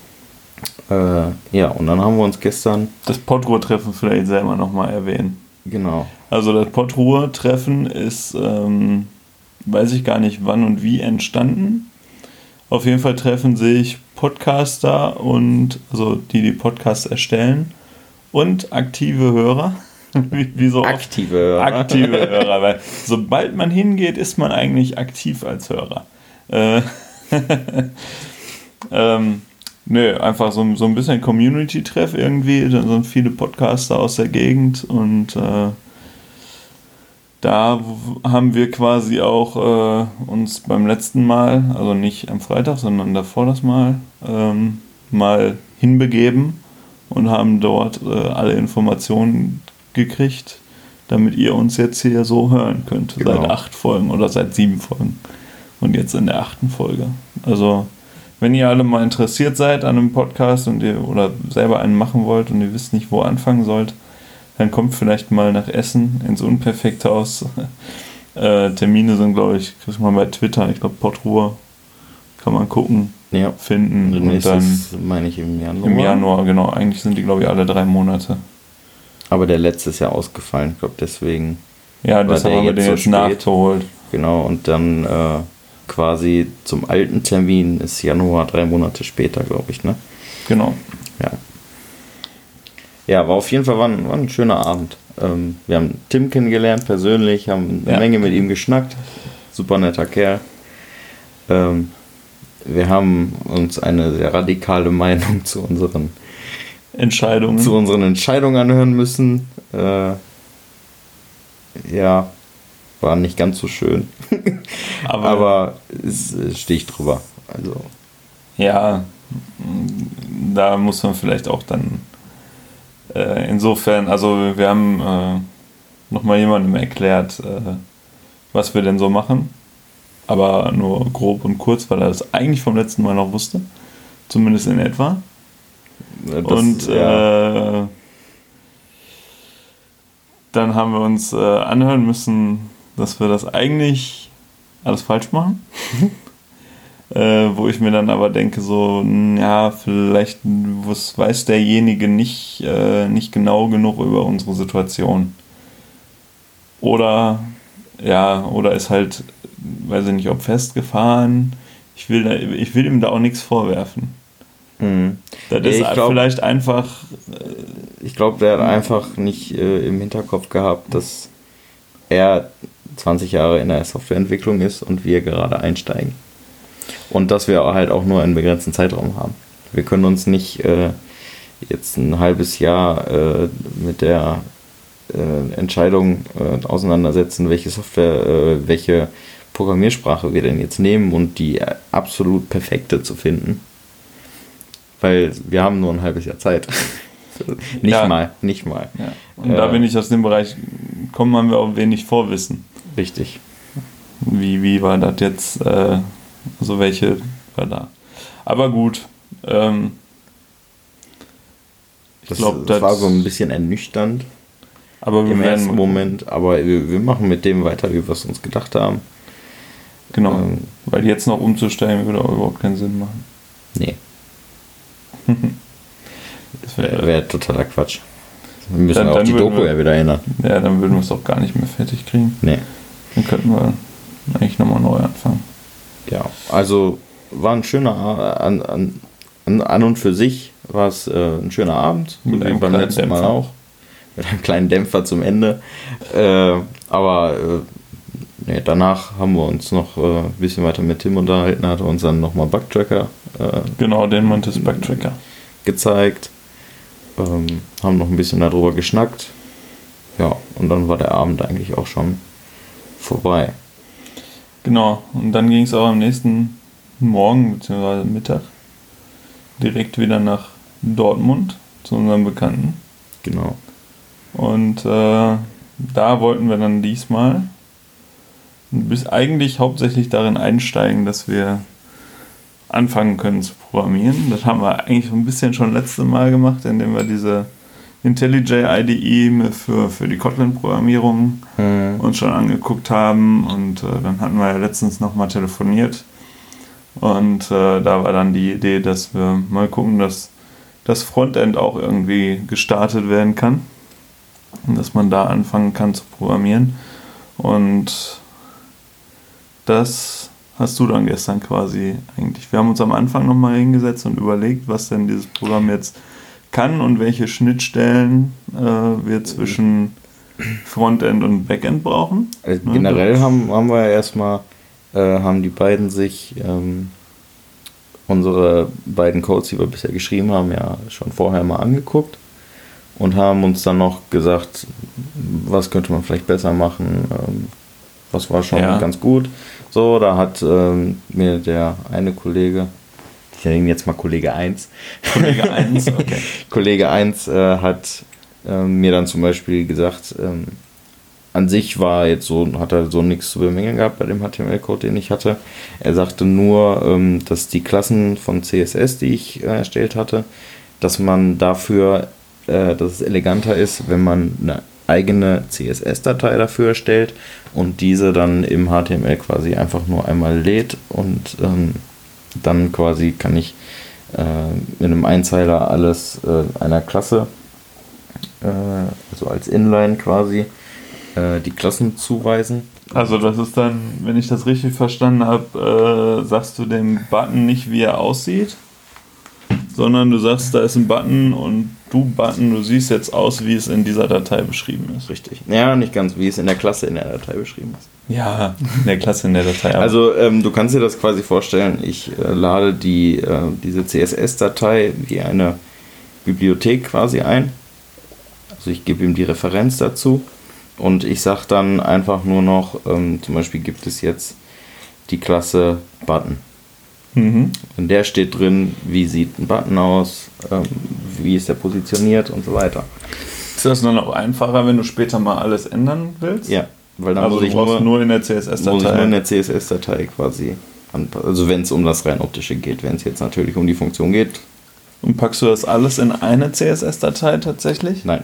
Speaker 1: Ja, und dann haben wir uns gestern...
Speaker 2: Das Pottruhr-Treffen vielleicht selber nochmal erwähnen.
Speaker 1: Genau.
Speaker 2: Also das Pottruhr-Treffen ist, weiß ich gar nicht wann und wie entstanden. Auf jeden Fall treffen sich Podcaster und, also die Podcasts erstellen und aktive Hörer. Wie so
Speaker 1: aktive Hörer.
Speaker 2: Aktive Hörer, weil sobald man hingeht, ist man eigentlich aktiv als Hörer. Nö, einfach so ein bisschen Community-Treff irgendwie. Da sind viele Podcaster aus der Gegend und da haben wir quasi auch uns beim letzten Mal, also nicht am Freitag, sondern davor das Mal, mal hinbegeben und haben dort alle Informationen gekriegt, damit ihr uns jetzt hier so hören könnt. Genau. Seit 8 Folgen oder seit 7 Folgen. Und jetzt in der 8. Folge. Also, wenn ihr alle mal interessiert seid an einem Podcast und ihr oder selber einen machen wollt und ihr wisst nicht, wo anfangen sollt, dann kommt vielleicht mal nach Essen ins Unperfekthaus. Termine sind, glaube ich, kriegt man bei Twitter, ich glaube Pottruhr, kann man gucken,
Speaker 1: ja,
Speaker 2: finden.
Speaker 1: Und dann meine ich im Januar.
Speaker 2: Im Januar, genau. Eigentlich sind die, glaube ich, alle 3 Monate.
Speaker 1: Aber der letzte ist ja ausgefallen, ich glaube deswegen.
Speaker 2: Ja, das haben wir jetzt nachgeholt.
Speaker 1: Genau, und dann quasi zum alten Termin ist Januar 3 Monate später, glaube ich, ne?
Speaker 2: Genau.
Speaker 1: Ja. Ja, war auf jeden Fall war ein schöner Abend. Wir haben Tim kennengelernt persönlich, haben eine Menge mit ihm geschnackt. Super netter Kerl. Wir haben uns eine sehr radikale Meinung zu unseren Entscheidungen anhören müssen. Ja, war nicht ganz so schön. Aber es sticht drüber. Also.
Speaker 2: Ja, da muss man vielleicht auch dann insofern, also wir haben nochmal jemandem erklärt, was wir denn so machen. Aber nur grob und kurz, weil er das eigentlich vom letzten Mal noch wusste. Zumindest in etwa. Dann haben wir uns anhören müssen, dass wir das eigentlich alles falsch machen. Wo ich mir dann aber denke, so, ja, vielleicht weiß derjenige nicht genau genug über unsere Situation. Oder ist halt, weiß ich nicht, ob festgefahren. Ich will ihm da auch nichts vorwerfen.
Speaker 1: Mhm.
Speaker 2: Das ist vielleicht einfach...
Speaker 1: Ich glaube, der hat einfach nicht im Hinterkopf gehabt, dass er 20 Jahre in der Softwareentwicklung ist und wir gerade einsteigen. Und dass wir halt auch nur einen begrenzten Zeitraum haben. Wir können uns nicht jetzt ein halbes Jahr mit der Entscheidung auseinandersetzen, welche Software, welche Programmiersprache wir denn jetzt nehmen und die absolut perfekte zu finden. Weil wir haben nur ein halbes Jahr Zeit. Nicht mal.
Speaker 2: Ja. Und da bin ich aus dem Bereich gekommen, haben wir auch wenig Vorwissen.
Speaker 1: Richtig.
Speaker 2: Wie war das jetzt, also welche war da? Aber gut, ich glaube,
Speaker 1: das war so ein bisschen ernüchternd.
Speaker 2: Aber
Speaker 1: im ersten Moment, aber wir machen mit dem weiter, wie wir es uns gedacht haben.
Speaker 2: Genau, weil jetzt noch umzustellen würde auch überhaupt keinen Sinn machen.
Speaker 1: Nee. Das wäre totaler Quatsch. Wir müssen auch die Doku ja wieder ändern.
Speaker 2: Ja, dann würden wir es auch gar nicht mehr fertig kriegen.
Speaker 1: Nee.
Speaker 2: Dann könnten wir eigentlich nochmal neu anfangen.
Speaker 1: Ja, also war ein schöner an und für sich war es ein schöner Abend.
Speaker 2: Mit einem beim letzten Mal auch.
Speaker 1: Mit einem kleinen Dämpfer zum Ende. Aber danach haben wir uns noch ein bisschen weiter mit Tim unterhalten, hat er uns dann nochmal Bugtracker
Speaker 2: genau, den Mantis Bugtracker
Speaker 1: gezeigt. Haben noch ein bisschen darüber geschnackt. Ja, und dann war der Abend eigentlich auch schon vorbei.
Speaker 2: Genau, und dann ging es auch am nächsten Morgen bzw. Mittag direkt wieder nach Dortmund zu unserem Bekannten.
Speaker 1: Genau.
Speaker 2: Und da wollten wir dann diesmal bis eigentlich hauptsächlich darin einsteigen, dass wir anfangen können zu programmieren. Das haben wir eigentlich so ein bisschen schon letztes Mal gemacht, indem wir diese IntelliJ IDE für die Kotlin-Programmierung uns schon angeguckt haben. Und dann hatten wir ja letztens nochmal telefoniert. Und da war dann die Idee, dass wir mal gucken, dass das Frontend auch irgendwie gestartet werden kann. Und dass man da anfangen kann zu programmieren. Und das hast du dann gestern quasi eigentlich. Wir haben uns am Anfang nochmal hingesetzt und überlegt, was denn dieses Programm jetzt kann und welche Schnittstellen wir zwischen Frontend und Backend brauchen.
Speaker 1: Also generell haben wir ja erstmal, haben die beiden sich unsere beiden Codes, die wir bisher geschrieben haben, ja schon vorher mal angeguckt und haben uns dann noch gesagt, was könnte man vielleicht besser machen, was war schon ganz gut. So, da hat mir der eine Kollege, ich nenne ihn jetzt mal Kollege 1.
Speaker 2: Kollege 1, okay.
Speaker 1: Kollege 1 hat mir dann zum Beispiel gesagt, an sich hat er so nichts zu bemängeln gehabt bei dem HTML-Code, den ich hatte. Er sagte nur, dass die Klassen von CSS, die ich erstellt hatte, dass man dafür, dass es eleganter ist, wenn man eine eigene CSS-Datei dafür erstellt und diese dann im HTML quasi einfach nur einmal lädt und dann quasi kann ich mit einem Einzeiler alles einer Klasse, also als Inline quasi, die Klassen zuweisen.
Speaker 2: Also das ist dann, wenn ich das richtig verstanden habe, sagst du dem Button nicht, wie er aussieht, sondern du sagst, da ist ein Button und du siehst jetzt aus, wie es in dieser Datei beschrieben ist.
Speaker 1: Richtig. Ja, nicht ganz, wie es in der Klasse in der Datei beschrieben ist.
Speaker 2: Ja, in der Klasse in der Datei.
Speaker 1: Also du kannst dir das quasi vorstellen, ich lade diese CSS-Datei wie eine Bibliothek quasi ein. Also ich gebe ihm die Referenz dazu und ich sage dann einfach nur noch, zum Beispiel gibt es jetzt die Klasse Button. In der steht drin, wie sieht ein Button aus, wie ist er positioniert und so weiter.
Speaker 2: Ist das dann auch einfacher, wenn du später mal alles ändern willst?
Speaker 1: Ja, weil dann
Speaker 2: also
Speaker 1: muss ich
Speaker 2: nur in der CSS-Datei.
Speaker 1: Muss ich nur in der CSS-Datei quasi anpassen. Also wenn es um das rein optische geht, wenn es jetzt natürlich um die Funktion geht.
Speaker 2: Und packst du das alles in eine CSS-Datei tatsächlich?
Speaker 1: Nein.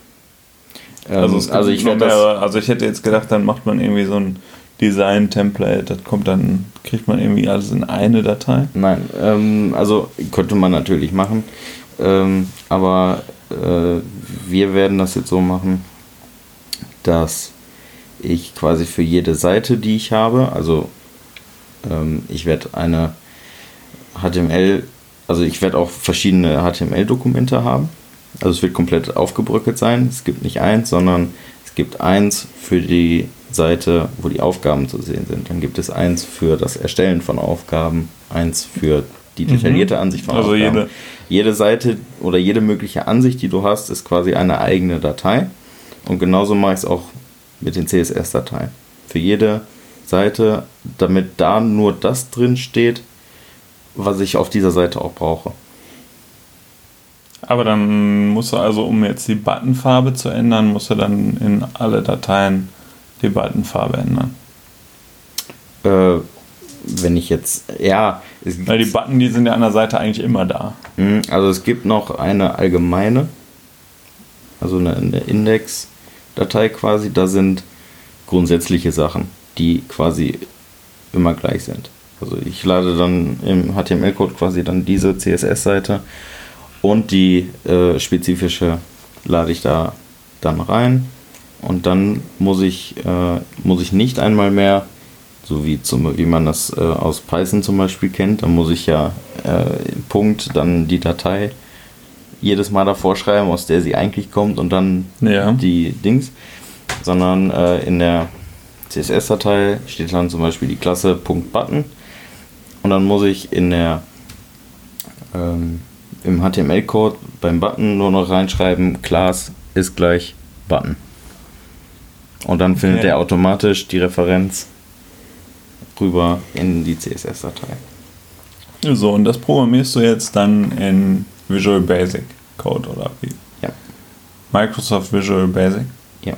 Speaker 2: Also ich hätte jetzt gedacht, dann macht man irgendwie so ein Design-Template, kriegt man irgendwie alles in eine Datei?
Speaker 1: Nein, also könnte man natürlich machen, aber wir werden das jetzt so machen, dass ich quasi für jede Seite, die ich habe, also ich werde ich werde auch verschiedene HTML-Dokumente haben, also es wird komplett aufgebröckelt sein, es gibt nicht eins, sondern Es gibt eins für die Seite, wo die Aufgaben zu sehen sind. Dann gibt es eins für das Erstellen von Aufgaben, eins für die detaillierte Ansicht von
Speaker 2: Also
Speaker 1: Aufgaben. Jede Seite oder jede mögliche Ansicht, die du hast, ist quasi eine eigene Datei. Und genauso mache ich es auch mit den CSS-Dateien. Für jede Seite, damit da nur das drin steht, was ich auf dieser Seite auch brauche.
Speaker 2: Aber dann musst du also, um jetzt die Buttonfarbe zu ändern, musst du dann in alle Dateien die Buttonfarbe ändern.
Speaker 1: Wenn ich jetzt, ja...
Speaker 2: Weil die Button, die sind ja an der Seite eigentlich immer da.
Speaker 1: Also es gibt noch eine allgemeine, also eine Index-Datei quasi, da sind grundsätzliche Sachen, die quasi immer gleich sind. Also ich lade dann im HTML-Code quasi dann diese CSS-Seite und die spezifische lade ich da dann rein und dann muss ich nicht einmal mehr, so wie man das aus Python zum Beispiel kennt, dann muss ich ja Punkt, dann die Datei jedes Mal davor schreiben, aus der sie eigentlich kommt und dann die Dings, sondern in der CSS-Datei steht dann zum Beispiel die Klasse .button und dann muss ich in der im HTML-Code beim Button nur noch reinschreiben, Class ist gleich Button. Und dann findet er automatisch die Referenz rüber in die CSS-Datei.
Speaker 2: So, und das programmierst du jetzt dann in Visual Basic Code, oder wie?
Speaker 1: Ja.
Speaker 2: Microsoft Visual Basic?
Speaker 1: Ja.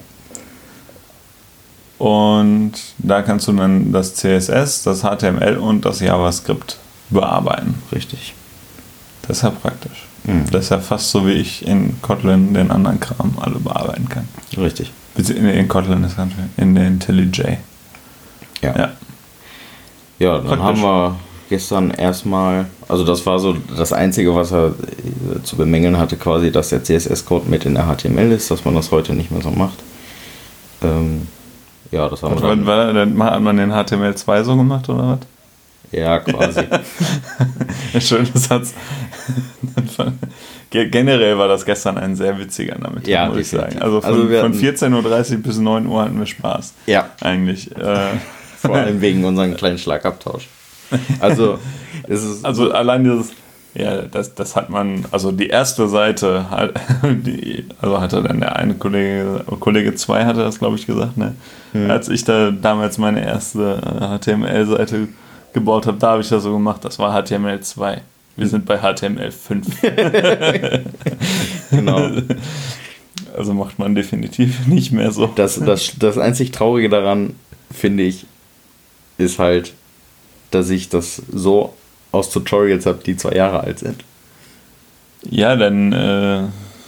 Speaker 2: Und da kannst du dann das CSS, das HTML und das JavaScript bearbeiten.
Speaker 1: Richtig.
Speaker 2: Das ist ja praktisch. Das ist ja fast so, wie ich in Kotlin den anderen Kram alle bearbeiten kann.
Speaker 1: Richtig.
Speaker 2: In Kotlin ist ganz schön. In der IntelliJ.
Speaker 1: Ja, dann praktisch. Haben wir gestern erstmal, also das war so das Einzige, was er zu bemängeln hatte, quasi, dass der CSS-Code mit in der HTML ist, dass man das heute nicht mehr so macht. Das haben wir dann.
Speaker 2: Hat man den HTML2 so gemacht, oder was?
Speaker 1: Ja, quasi.
Speaker 2: Schöner Satz. Generell war das gestern ein sehr witziger Nachmittag, muss ich sagen. Also von 14.30 Uhr bis 9 Uhr hatten wir Spaß.
Speaker 1: Ja.
Speaker 2: Eigentlich.
Speaker 1: Vor allem wegen unserem kleinen Schlagabtausch. Also, es ist
Speaker 2: allein dieses, das hat man, also die erste Seite, hatte dann der eine Kollege 2 hatte das, glaube ich, gesagt, ne? Als ich da damals meine erste HTML-Seite gebaut habe, da habe ich das so gemacht, das war HTML2. Wir sind bei HTML5.
Speaker 1: Genau.
Speaker 2: Also macht man definitiv nicht mehr so.
Speaker 1: Das einzig Traurige daran, finde ich, ist halt, dass ich das so aus Tutorials habe, die 2 Jahre alt sind.
Speaker 2: Ja, dann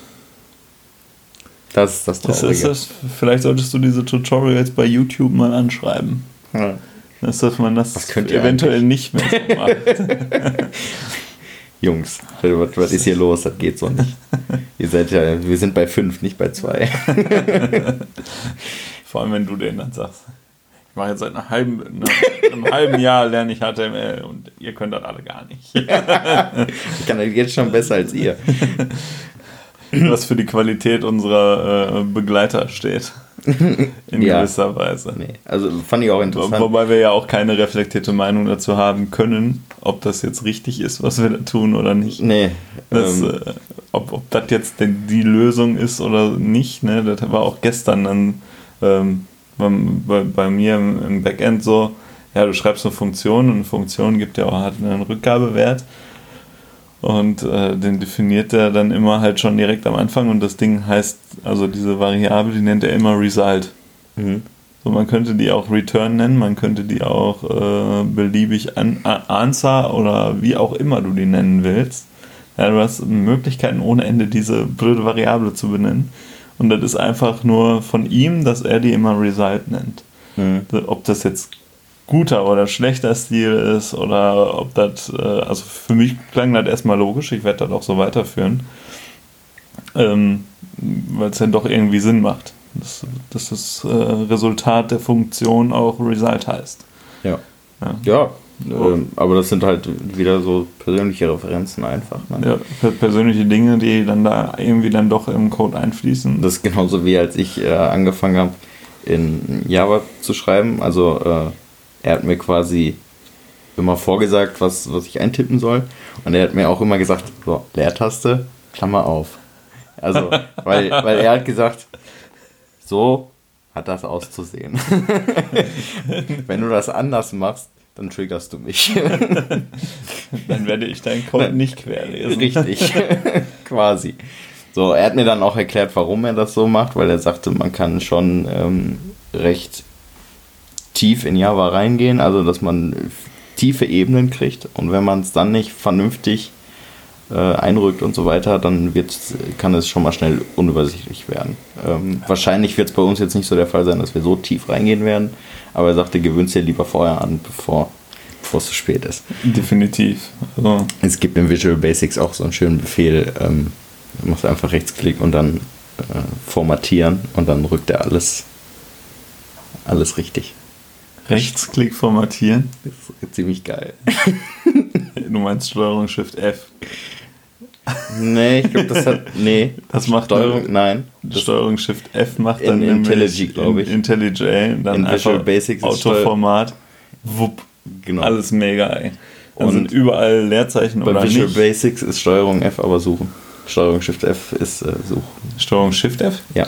Speaker 1: das ist das Traurige.
Speaker 2: Vielleicht solltest du diese Tutorials bei YouTube mal anschreiben. Ja. Dass man das eventuell nicht mehr so macht.
Speaker 1: Jungs, was ist hier los? Das geht so nicht. Wir sind bei 5, nicht bei 2.
Speaker 2: Vor allem, wenn du denen dann sagst, ich mache jetzt seit einem halben Jahr lerne ich HTML und ihr könnt das alle gar nicht.
Speaker 1: Ich kann das jetzt schon besser als ihr.
Speaker 2: Was für die Qualität unserer Begleiter steht. In gewisser Weise.
Speaker 1: Nee. Also fand ich auch interessant.
Speaker 2: Wobei wir ja auch keine reflektierte Meinung dazu haben können, ob das jetzt richtig ist, was wir da tun oder nicht.
Speaker 1: Nee.
Speaker 2: Ob das jetzt die Lösung ist oder nicht, ne? Das war auch gestern dann bei mir im Backend so, ja, du schreibst eine Funktion und eine Funktion hat einen Rückgabewert. Und den definiert er dann immer halt schon direkt am Anfang und das Ding heißt, also diese Variable, die nennt er immer Result. So, man könnte die auch Return nennen, man könnte die auch beliebig Answer oder wie auch immer du die nennen willst. Ja, du hast Möglichkeiten ohne Ende, diese blöde Variable zu benennen. Und das ist einfach nur von ihm, dass er die immer Result nennt. Ob das jetzt guter oder schlechter Stil ist oder ob das, also für mich klang das erstmal logisch, ich werde das auch so weiterführen, weil es dann doch irgendwie Sinn macht, dass das Resultat der Funktion auch Result heißt.
Speaker 1: Ja, Aber das sind halt wieder so persönliche Referenzen einfach. Ne?
Speaker 2: Ja, persönliche Dinge, die dann da irgendwie dann doch im Code einfließen.
Speaker 1: Das ist genauso wie als ich angefangen habe, in Java zu schreiben. Also er hat mir quasi immer vorgesagt, was ich eintippen soll. Und er hat mir auch immer gesagt, so, Leertaste, Klammer auf. Also, weil er hat gesagt, so hat das auszusehen. Wenn du das anders machst, dann triggerst du mich.
Speaker 2: Dann werde ich deinen Code nicht querlesen.
Speaker 1: Richtig, quasi. So, er hat mir dann auch erklärt, warum er das so macht, weil er sagte, man kann schon recht tief in Java reingehen, also dass man tiefe Ebenen kriegt und wenn man es dann nicht vernünftig einrückt und so weiter, dann kann es schon mal schnell unübersichtlich werden. Wahrscheinlich wird es bei uns jetzt nicht so der Fall sein, dass wir so tief reingehen werden, aber er sagte, gewöhn's dir lieber vorher an, bevor es zu spät ist.
Speaker 2: Definitiv. Also.
Speaker 1: Es gibt in Visual Basics auch so einen schönen Befehl, du machst einfach Rechtsklick und dann formatieren und dann rückt er alles richtig.
Speaker 2: Rechtsklick formatieren?
Speaker 1: Das ist ziemlich geil.
Speaker 2: Du meinst Steuerung Shift F?
Speaker 1: Nee, ich glaube, das hat. Nee.
Speaker 2: Das macht
Speaker 1: Steuerung. Nein.
Speaker 2: Steuerung Shift F macht dann
Speaker 1: in IntelliJ, glaube ich.
Speaker 2: IntelliJ, dann
Speaker 1: in Visual Basics
Speaker 2: Autoformat. Wupp.
Speaker 1: Genau.
Speaker 2: Alles mega, ey. Dann
Speaker 1: und
Speaker 2: sind überall Leerzeichen
Speaker 1: bei
Speaker 2: oder
Speaker 1: Visual
Speaker 2: nicht.
Speaker 1: Basics ist Steuerung F aber suchen. Steuerung Shift F ist suchen.
Speaker 2: Steuerung Shift F?
Speaker 1: Ja.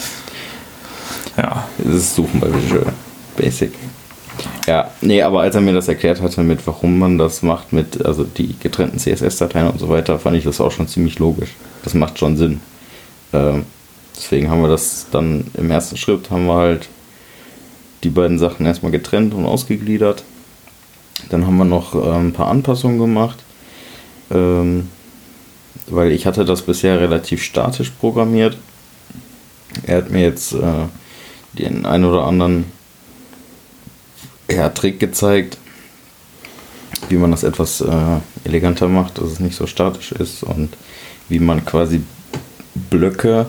Speaker 2: Ja.
Speaker 1: Das ist suchen bei Visual Basic. Ja, nee, aber als er mir das erklärt hatte, mit warum man das macht, mit also die getrennten CSS-Dateien und so weiter, fand ich das auch schon ziemlich logisch. Das macht schon Sinn. Deswegen haben wir das dann im ersten Schritt, haben wir halt die beiden Sachen erstmal getrennt und ausgegliedert. Dann haben wir noch ein paar Anpassungen gemacht, weil ich hatte das bisher relativ statisch programmiert. Er hat mir jetzt den einen oder anderen Trick gezeigt, wie man das etwas eleganter macht, dass es nicht so statisch ist und wie man quasi Blöcke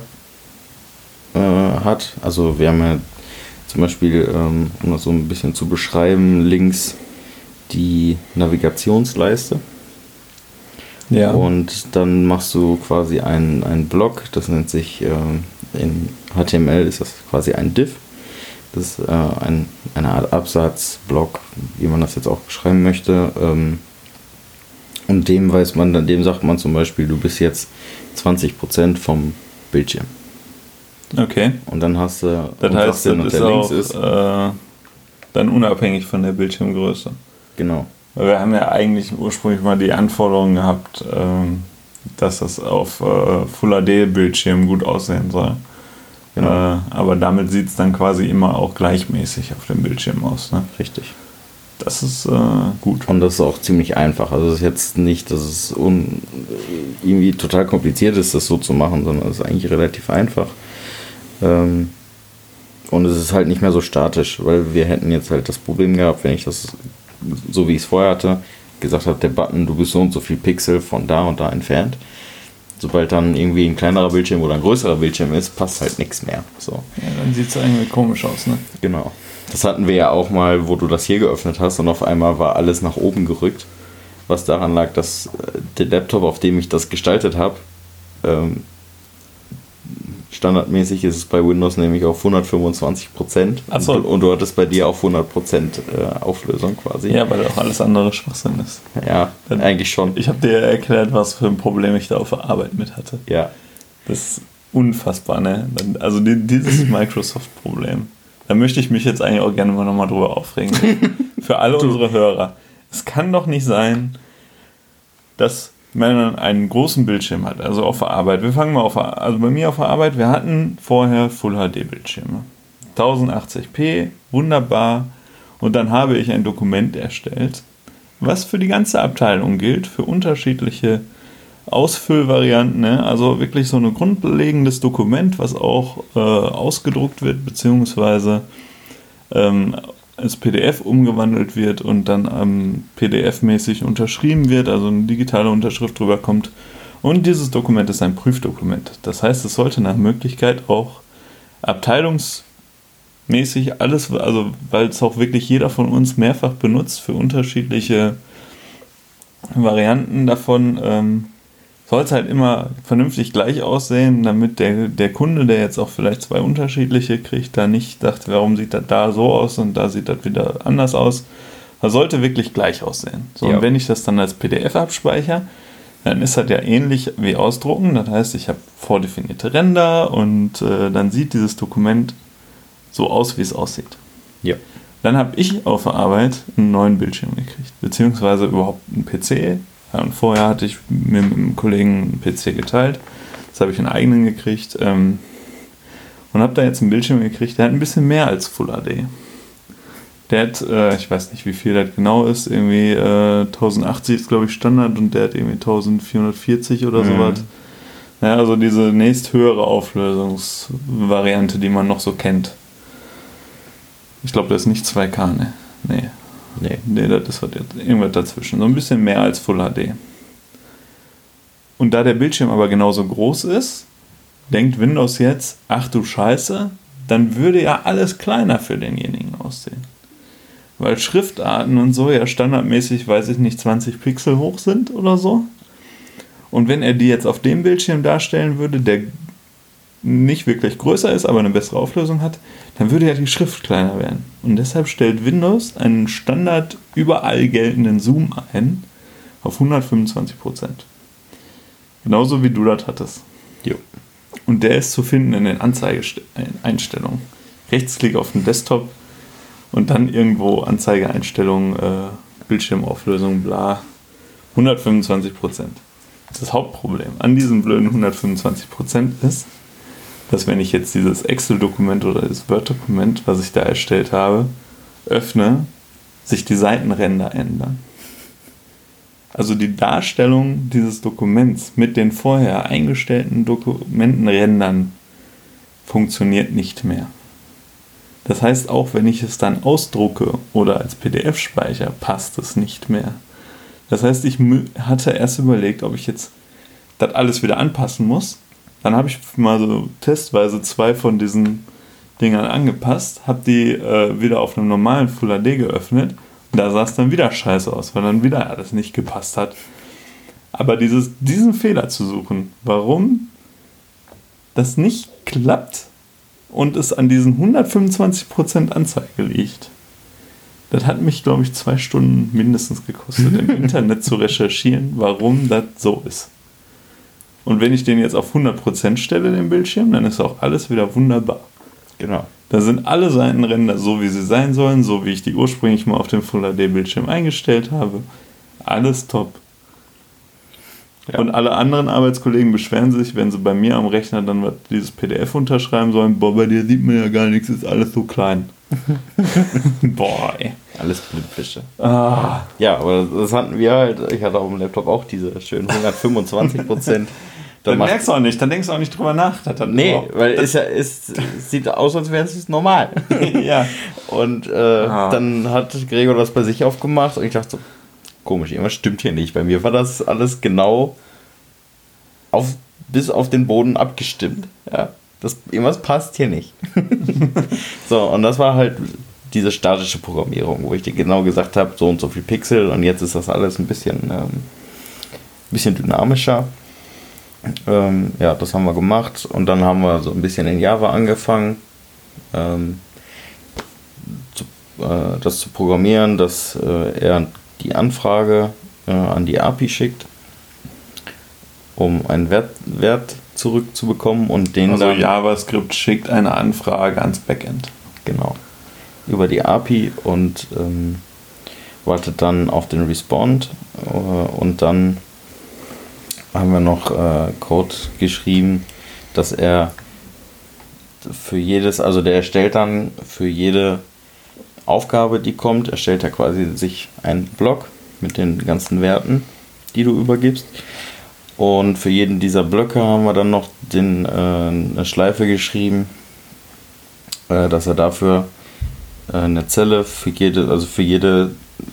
Speaker 1: hat. Also wir haben ja zum Beispiel, um das so ein bisschen zu beschreiben, links die Navigationsleiste.
Speaker 2: Ja.
Speaker 1: Und dann machst du quasi einen Block, das nennt sich, in HTML ist das quasi ein Div. Das ist eine Art Absatzblock, wie man das jetzt auch beschreiben möchte. Und dem sagt man zum Beispiel, du bist jetzt 20% vom Bildschirm.
Speaker 2: Okay.
Speaker 1: Und dann hast du...
Speaker 2: Das heißt, das ist auch dann unabhängig von der Bildschirmgröße.
Speaker 1: Genau.
Speaker 2: Weil wir haben ja eigentlich ursprünglich mal die Anforderungen gehabt, dass das auf Full HD Bildschirm gut aussehen soll. Genau. Aber damit sieht es dann quasi immer auch gleichmäßig auf dem Bildschirm aus. Ne?
Speaker 1: Richtig.
Speaker 2: Das ist gut.
Speaker 1: Und das ist auch ziemlich einfach. Also es ist jetzt nicht, dass es irgendwie total kompliziert ist, das so zu machen, sondern es ist eigentlich relativ einfach. Und es ist halt nicht mehr so statisch, weil wir hätten jetzt halt das Problem gehabt, wenn ich das, so wie ich es vorher hatte, gesagt habe, der Button, du bist so und so viel Pixel von da und da entfernt. Sobald dann irgendwie ein kleinerer Bildschirm oder ein größerer Bildschirm ist, passt halt nichts mehr. So.
Speaker 2: Ja, dann sieht es irgendwie komisch aus, ne?
Speaker 1: Genau. Das hatten wir ja auch mal, wo du das hier geöffnet hast und auf einmal war alles nach oben gerückt. Was daran lag, dass der Laptop, auf dem ich das gestaltet habe, standardmäßig ist es bei Windows nämlich auf 125%.
Speaker 2: Ach so.
Speaker 1: Und du hattest bei dir auf 100% Auflösung quasi.
Speaker 2: Ja, weil auch alles andere Schwachsinn ist.
Speaker 1: Ja, dann, eigentlich schon.
Speaker 2: Ich habe dir erklärt, was für ein Problem ich da auf der Arbeit mit hatte.
Speaker 1: Ja.
Speaker 2: Das ist unfassbar, ne? Also dieses Microsoft-Problem. Da möchte ich mich jetzt eigentlich auch gerne mal nochmal drüber aufregen. Für alle unsere Hörer. Es kann doch nicht sein, dass man einen großen Bildschirm hat, also auf der Arbeit. Wir fangen mal also bei mir auf der Arbeit, wir hatten vorher Full HD Bildschirme. 1080p, wunderbar. Und dann habe ich ein Dokument erstellt, was für die ganze Abteilung gilt, für unterschiedliche Ausfüllvarianten, ne? Also wirklich so ein grundlegendes Dokument, was auch ausgedruckt wird, beziehungsweise als PDF umgewandelt wird und dann PDF-mäßig unterschrieben wird, also eine digitale Unterschrift drüber kommt. Und dieses Dokument ist ein Prüfdokument. Das heißt, es sollte nach Möglichkeit auch abteilungsweise mäßig alles, also weil es auch wirklich jeder von uns mehrfach benutzt für unterschiedliche Varianten davon, soll es halt immer vernünftig gleich aussehen, damit der Kunde, der jetzt auch vielleicht 2 unterschiedliche kriegt, da nicht dachte, warum sieht das da so aus und da sieht das wieder anders aus. Das sollte wirklich gleich aussehen. So, ja. Und wenn ich das dann als PDF abspeichere, dann ist das ja ähnlich wie ausdrucken. Das heißt, ich habe vordefinierte Ränder und dann sieht dieses Dokument so aus, wie es aussieht.
Speaker 1: Ja.
Speaker 2: Dann habe ich auf der Arbeit einen neuen Bildschirm gekriegt, beziehungsweise überhaupt einen PC. Ja, und vorher hatte ich mir mit einem Kollegen einen PC geteilt. Jetzt habe ich einen eigenen gekriegt und habe da jetzt einen Bildschirm gekriegt, der hat ein bisschen mehr als Full HD. Der hat, ich weiß nicht, wie viel das genau ist, irgendwie 1080 ist, glaube ich, Standard und der hat irgendwie 1440 oder sowas. Ja, also diese nächsthöhere Auflösungsvariante, die man noch so kennt. Ich glaube, das ist nicht 2K, ne? Nee, das ist irgendwas dazwischen. So ein bisschen mehr als Full HD. Und da der Bildschirm aber genauso groß ist, denkt Windows jetzt, ach du Scheiße, dann würde ja alles kleiner für denjenigen aussehen. Weil Schriftarten und so ja standardmäßig, weiß ich nicht, 20 Pixel hoch sind oder so. Und wenn er die jetzt auf dem Bildschirm darstellen würde, der nicht wirklich größer ist, aber eine bessere Auflösung hat, dann würde ja die Schrift kleiner werden. Und deshalb stellt Windows einen Standard überall geltenden Zoom ein auf 125%. Genauso wie du das hattest.
Speaker 1: Jo.
Speaker 2: Und der ist zu finden in den Anzeigeeinstellungen. Rechtsklick auf den Desktop und dann irgendwo Anzeigeeinstellungen, Bildschirmauflösung, bla. 125%. Das Hauptproblem an diesem blöden 125% ist, dass wenn ich jetzt dieses Excel-Dokument oder das Word-Dokument, was ich da erstellt habe, öffne, sich die Seitenränder ändern. Also die Darstellung dieses Dokuments mit den vorher eingestellten Dokumentenrändern funktioniert nicht mehr. Das heißt, auch wenn ich es dann ausdrucke oder als PDF speichere, passt es nicht mehr. Das heißt, ich hatte erst überlegt, ob ich jetzt das alles wieder anpassen muss. Dann habe ich mal so testweise 2 von diesen Dingern angepasst, habe die wieder auf einem normalen Full HD geöffnet und da sah es dann wieder scheiße aus, weil dann wieder alles nicht gepasst hat. Aber diesen Fehler zu suchen, warum das nicht klappt und es an diesen 125% Anzeige liegt, das hat mich, glaube ich, 2 Stunden mindestens gekostet, im Internet zu recherchieren, warum das so ist. Und wenn ich den jetzt auf 100% stelle, den Bildschirm, dann ist auch alles wieder wunderbar.
Speaker 1: Genau.
Speaker 2: Da sind alle Seitenränder so, wie sie sein sollen, so wie ich die ursprünglich mal auf dem Full HD-Bildschirm eingestellt habe. Alles top. Ja. Und alle anderen Arbeitskollegen beschweren sich, wenn sie bei mir am Rechner dann dieses PDF unterschreiben sollen, boah, bei dir sieht man ja gar nichts, ist alles so klein. Boah, ey.
Speaker 1: Alles Blindfische. Ah. Ja, aber das hatten wir halt, ich hatte auf dem Laptop auch diese schönen 125%.
Speaker 2: Dann merkst du auch nicht, dann denkst du auch nicht drüber nach.
Speaker 1: Nee, weil es sieht aus, als wäre es normal.
Speaker 2: Ja.
Speaker 1: Und dann hat Gregor das bei sich aufgemacht und ich dachte so, komisch, irgendwas stimmt hier nicht. Bei mir war das alles genau bis auf den Boden abgestimmt. Ja, irgendwas passt hier nicht. So, und das war halt diese statische Programmierung, wo ich dir genau gesagt habe, so und so viel Pixel und jetzt ist das alles ein bisschen dynamischer. Ja, das haben wir gemacht und dann haben wir so ein bisschen in Java angefangen, das zu programmieren, dass er die Anfrage an die API schickt, um einen Wert zurückzubekommen und den
Speaker 2: also
Speaker 1: dann...
Speaker 2: JavaScript schickt eine Anfrage ans Backend.
Speaker 1: Genau. Über die API und wartet dann auf den Respond und dann haben wir noch Code geschrieben, dass er für jedes, also der erstellt dann für jede Aufgabe, die kommt, erstellt er quasi sich einen Block mit den ganzen Werten, die du übergibst. Und für jeden dieser Blöcke haben wir dann noch eine Schleife geschrieben, dass er dafür eine Zelle für jedes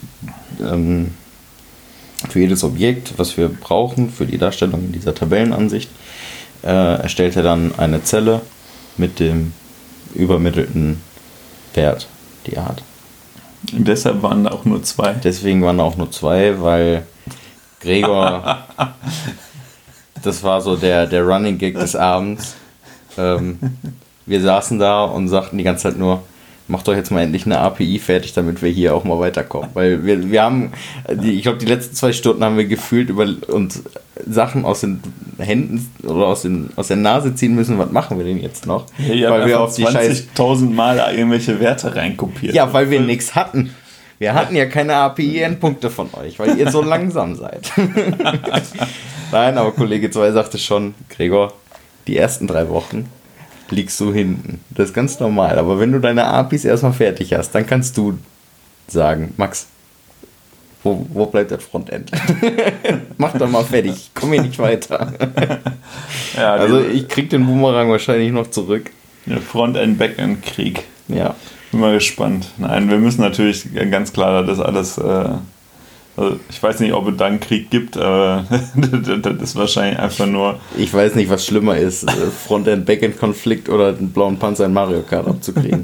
Speaker 1: Objekt, was wir brauchen für die Darstellung in dieser Tabellenansicht, erstellt er dann eine Zelle mit dem übermittelten wert, die Art.
Speaker 2: Und deshalb waren da auch nur 2.
Speaker 1: Deswegen waren auch nur 2, weil Gregor, das war so der Running Gag des Abends. Wir saßen da und sagten die ganze Zeit nur, macht doch jetzt mal endlich eine API fertig, damit wir hier auch mal weiterkommen. Weil wir haben, ich glaube, die letzten 2 Stunden haben wir gefühlt über uns Sachen aus den Händen oder aus der Nase ziehen müssen. Was machen wir denn jetzt noch?
Speaker 2: Ja, weil wir auf die 20.000 Mal irgendwelche Werte reinkopiert.
Speaker 1: Ja, weil wir nichts hatten. Wir hatten ja keine API-Endpunkte von euch, weil ihr so langsam seid. Nein, aber Kollege 2 sagte schon, Gregor, die ersten 3 Wochen liegst du hinten. Das ist ganz normal. Aber wenn du deine APIs erstmal fertig hast, dann kannst du sagen, Max, wo bleibt das Frontend? Mach doch mal fertig. Ich komme hier nicht weiter. Ja, also ich krieg den Boomerang wahrscheinlich noch zurück.
Speaker 2: Der Frontend-Backend-Krieg.
Speaker 1: Ja.
Speaker 2: Bin mal gespannt. Nein, wir müssen natürlich ganz klar das alles... Also ich weiß nicht, ob es da einen Krieg gibt, aber das ist wahrscheinlich einfach nur...
Speaker 1: Ich weiß nicht, was schlimmer ist, Frontend-Backend-Konflikt oder den blauen Panzer in Mario Kart abzukriegen.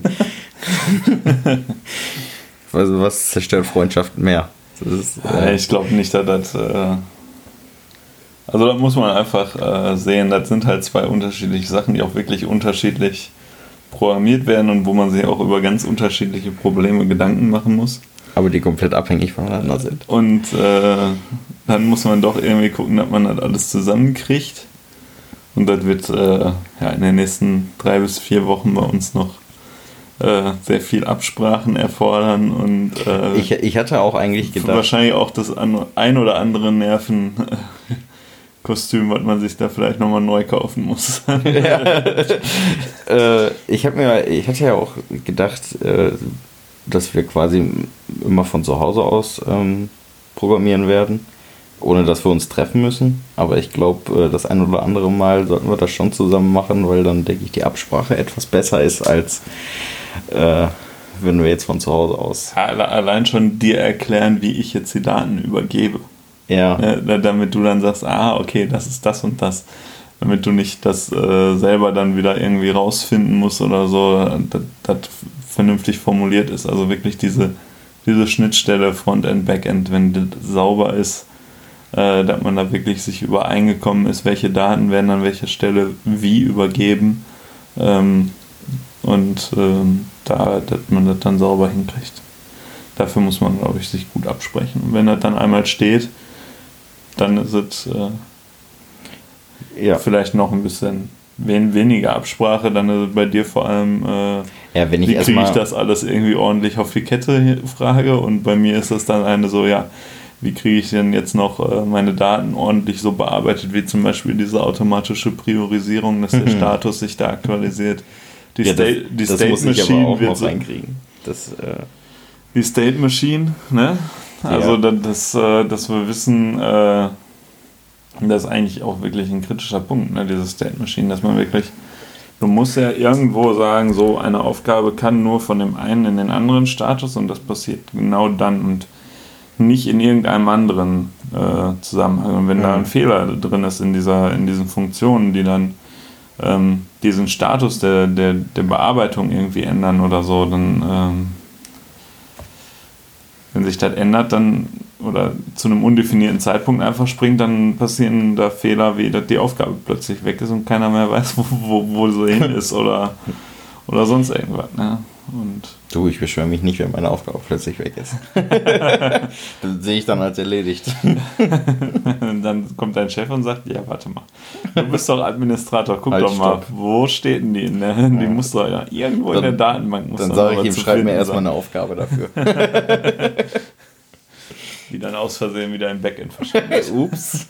Speaker 1: Also was zerstört Freundschaften mehr? Das ist,
Speaker 2: ich glaube nicht, dass das... Also da muss man einfach sehen, das sind halt 2 unterschiedliche Sachen, die auch wirklich unterschiedlich programmiert werden und wo man sich auch über ganz unterschiedliche Probleme Gedanken machen muss.
Speaker 1: Aber die komplett abhängig voneinander sind.
Speaker 2: Und dann muss man doch irgendwie gucken, dass man das alles zusammenkriegt. Und das wird in den nächsten 3 bis 4 Wochen bei uns noch sehr viel Absprachen erfordern. Und
Speaker 1: ich hatte auch eigentlich gedacht...
Speaker 2: Wahrscheinlich auch das ein oder andere Nervenkostüm, was man sich da vielleicht nochmal neu kaufen muss.
Speaker 1: Ich hatte ja auch gedacht... dass wir quasi immer von zu Hause aus programmieren werden, ohne dass wir uns treffen müssen. Aber ich glaube, das ein oder andere Mal sollten wir das schon zusammen machen, weil dann, denke ich, die Absprache etwas besser ist, als wenn wir jetzt von zu Hause aus...
Speaker 2: Allein schon dir erklären, wie ich jetzt die Daten übergebe.
Speaker 1: Ja.
Speaker 2: Damit du dann sagst, okay, das ist das und das. Damit du nicht das selber dann wieder irgendwie rausfinden musst oder so, das vernünftig formuliert ist. Also wirklich diese Schnittstelle Frontend, Backend, wenn das sauber ist, dass man da wirklich sich übereingekommen ist, welche Daten werden an welcher Stelle wie übergeben dass man das dann sauber hinkriegt. Dafür muss man, glaube ich, sich gut absprechen. Und wenn das dann einmal steht, dann ist es vielleicht noch ein bisschen weniger Absprache, dann ist es bei dir vor allem,
Speaker 1: wenn
Speaker 2: wie kriege ich das alles irgendwie ordentlich auf die Kette, Frage, und bei mir ist das dann eine so, wie kriege ich denn jetzt noch meine Daten ordentlich so bearbeitet, wie zum Beispiel diese automatische Priorisierung, dass der Status sich da aktualisiert. Die State Machine
Speaker 1: auch noch reinkriegen.
Speaker 2: Die State Machine, ne? Also dass wir wissen, das ist eigentlich auch wirklich ein kritischer Punkt, ne, diese State Machine, dass man wirklich, du musst ja irgendwo sagen, so eine Aufgabe kann nur von dem einen in den anderen Status und das passiert genau dann und nicht in irgendeinem anderen Zusammenhang. Und wenn da ein Fehler drin ist in diesen Funktionen, die dann diesen Status der Bearbeitung irgendwie ändern oder so, dann wenn sich das ändert, dann oder zu einem undefinierten Zeitpunkt einfach springt, dann passieren da Fehler, wie dass die Aufgabe plötzlich weg ist und keiner mehr weiß, wo sie hin ist oder sonst irgendwas. Ne? Und
Speaker 1: du, ich beschwöre mich nicht, wenn meine Aufgabe plötzlich weg ist. Das sehe ich dann als erledigt.
Speaker 2: Dann kommt dein Chef und sagt, ja, warte mal, du bist doch Administrator, guck doch mal, wo steht denn die? Ne? Die muss doch irgendwo in der Datenbank.
Speaker 1: Dann sage ich ihm, schreib mir erstmal eine Aufgabe dafür.
Speaker 2: Die dann aus Versehen wieder im Backend verschwindet.
Speaker 1: Ups.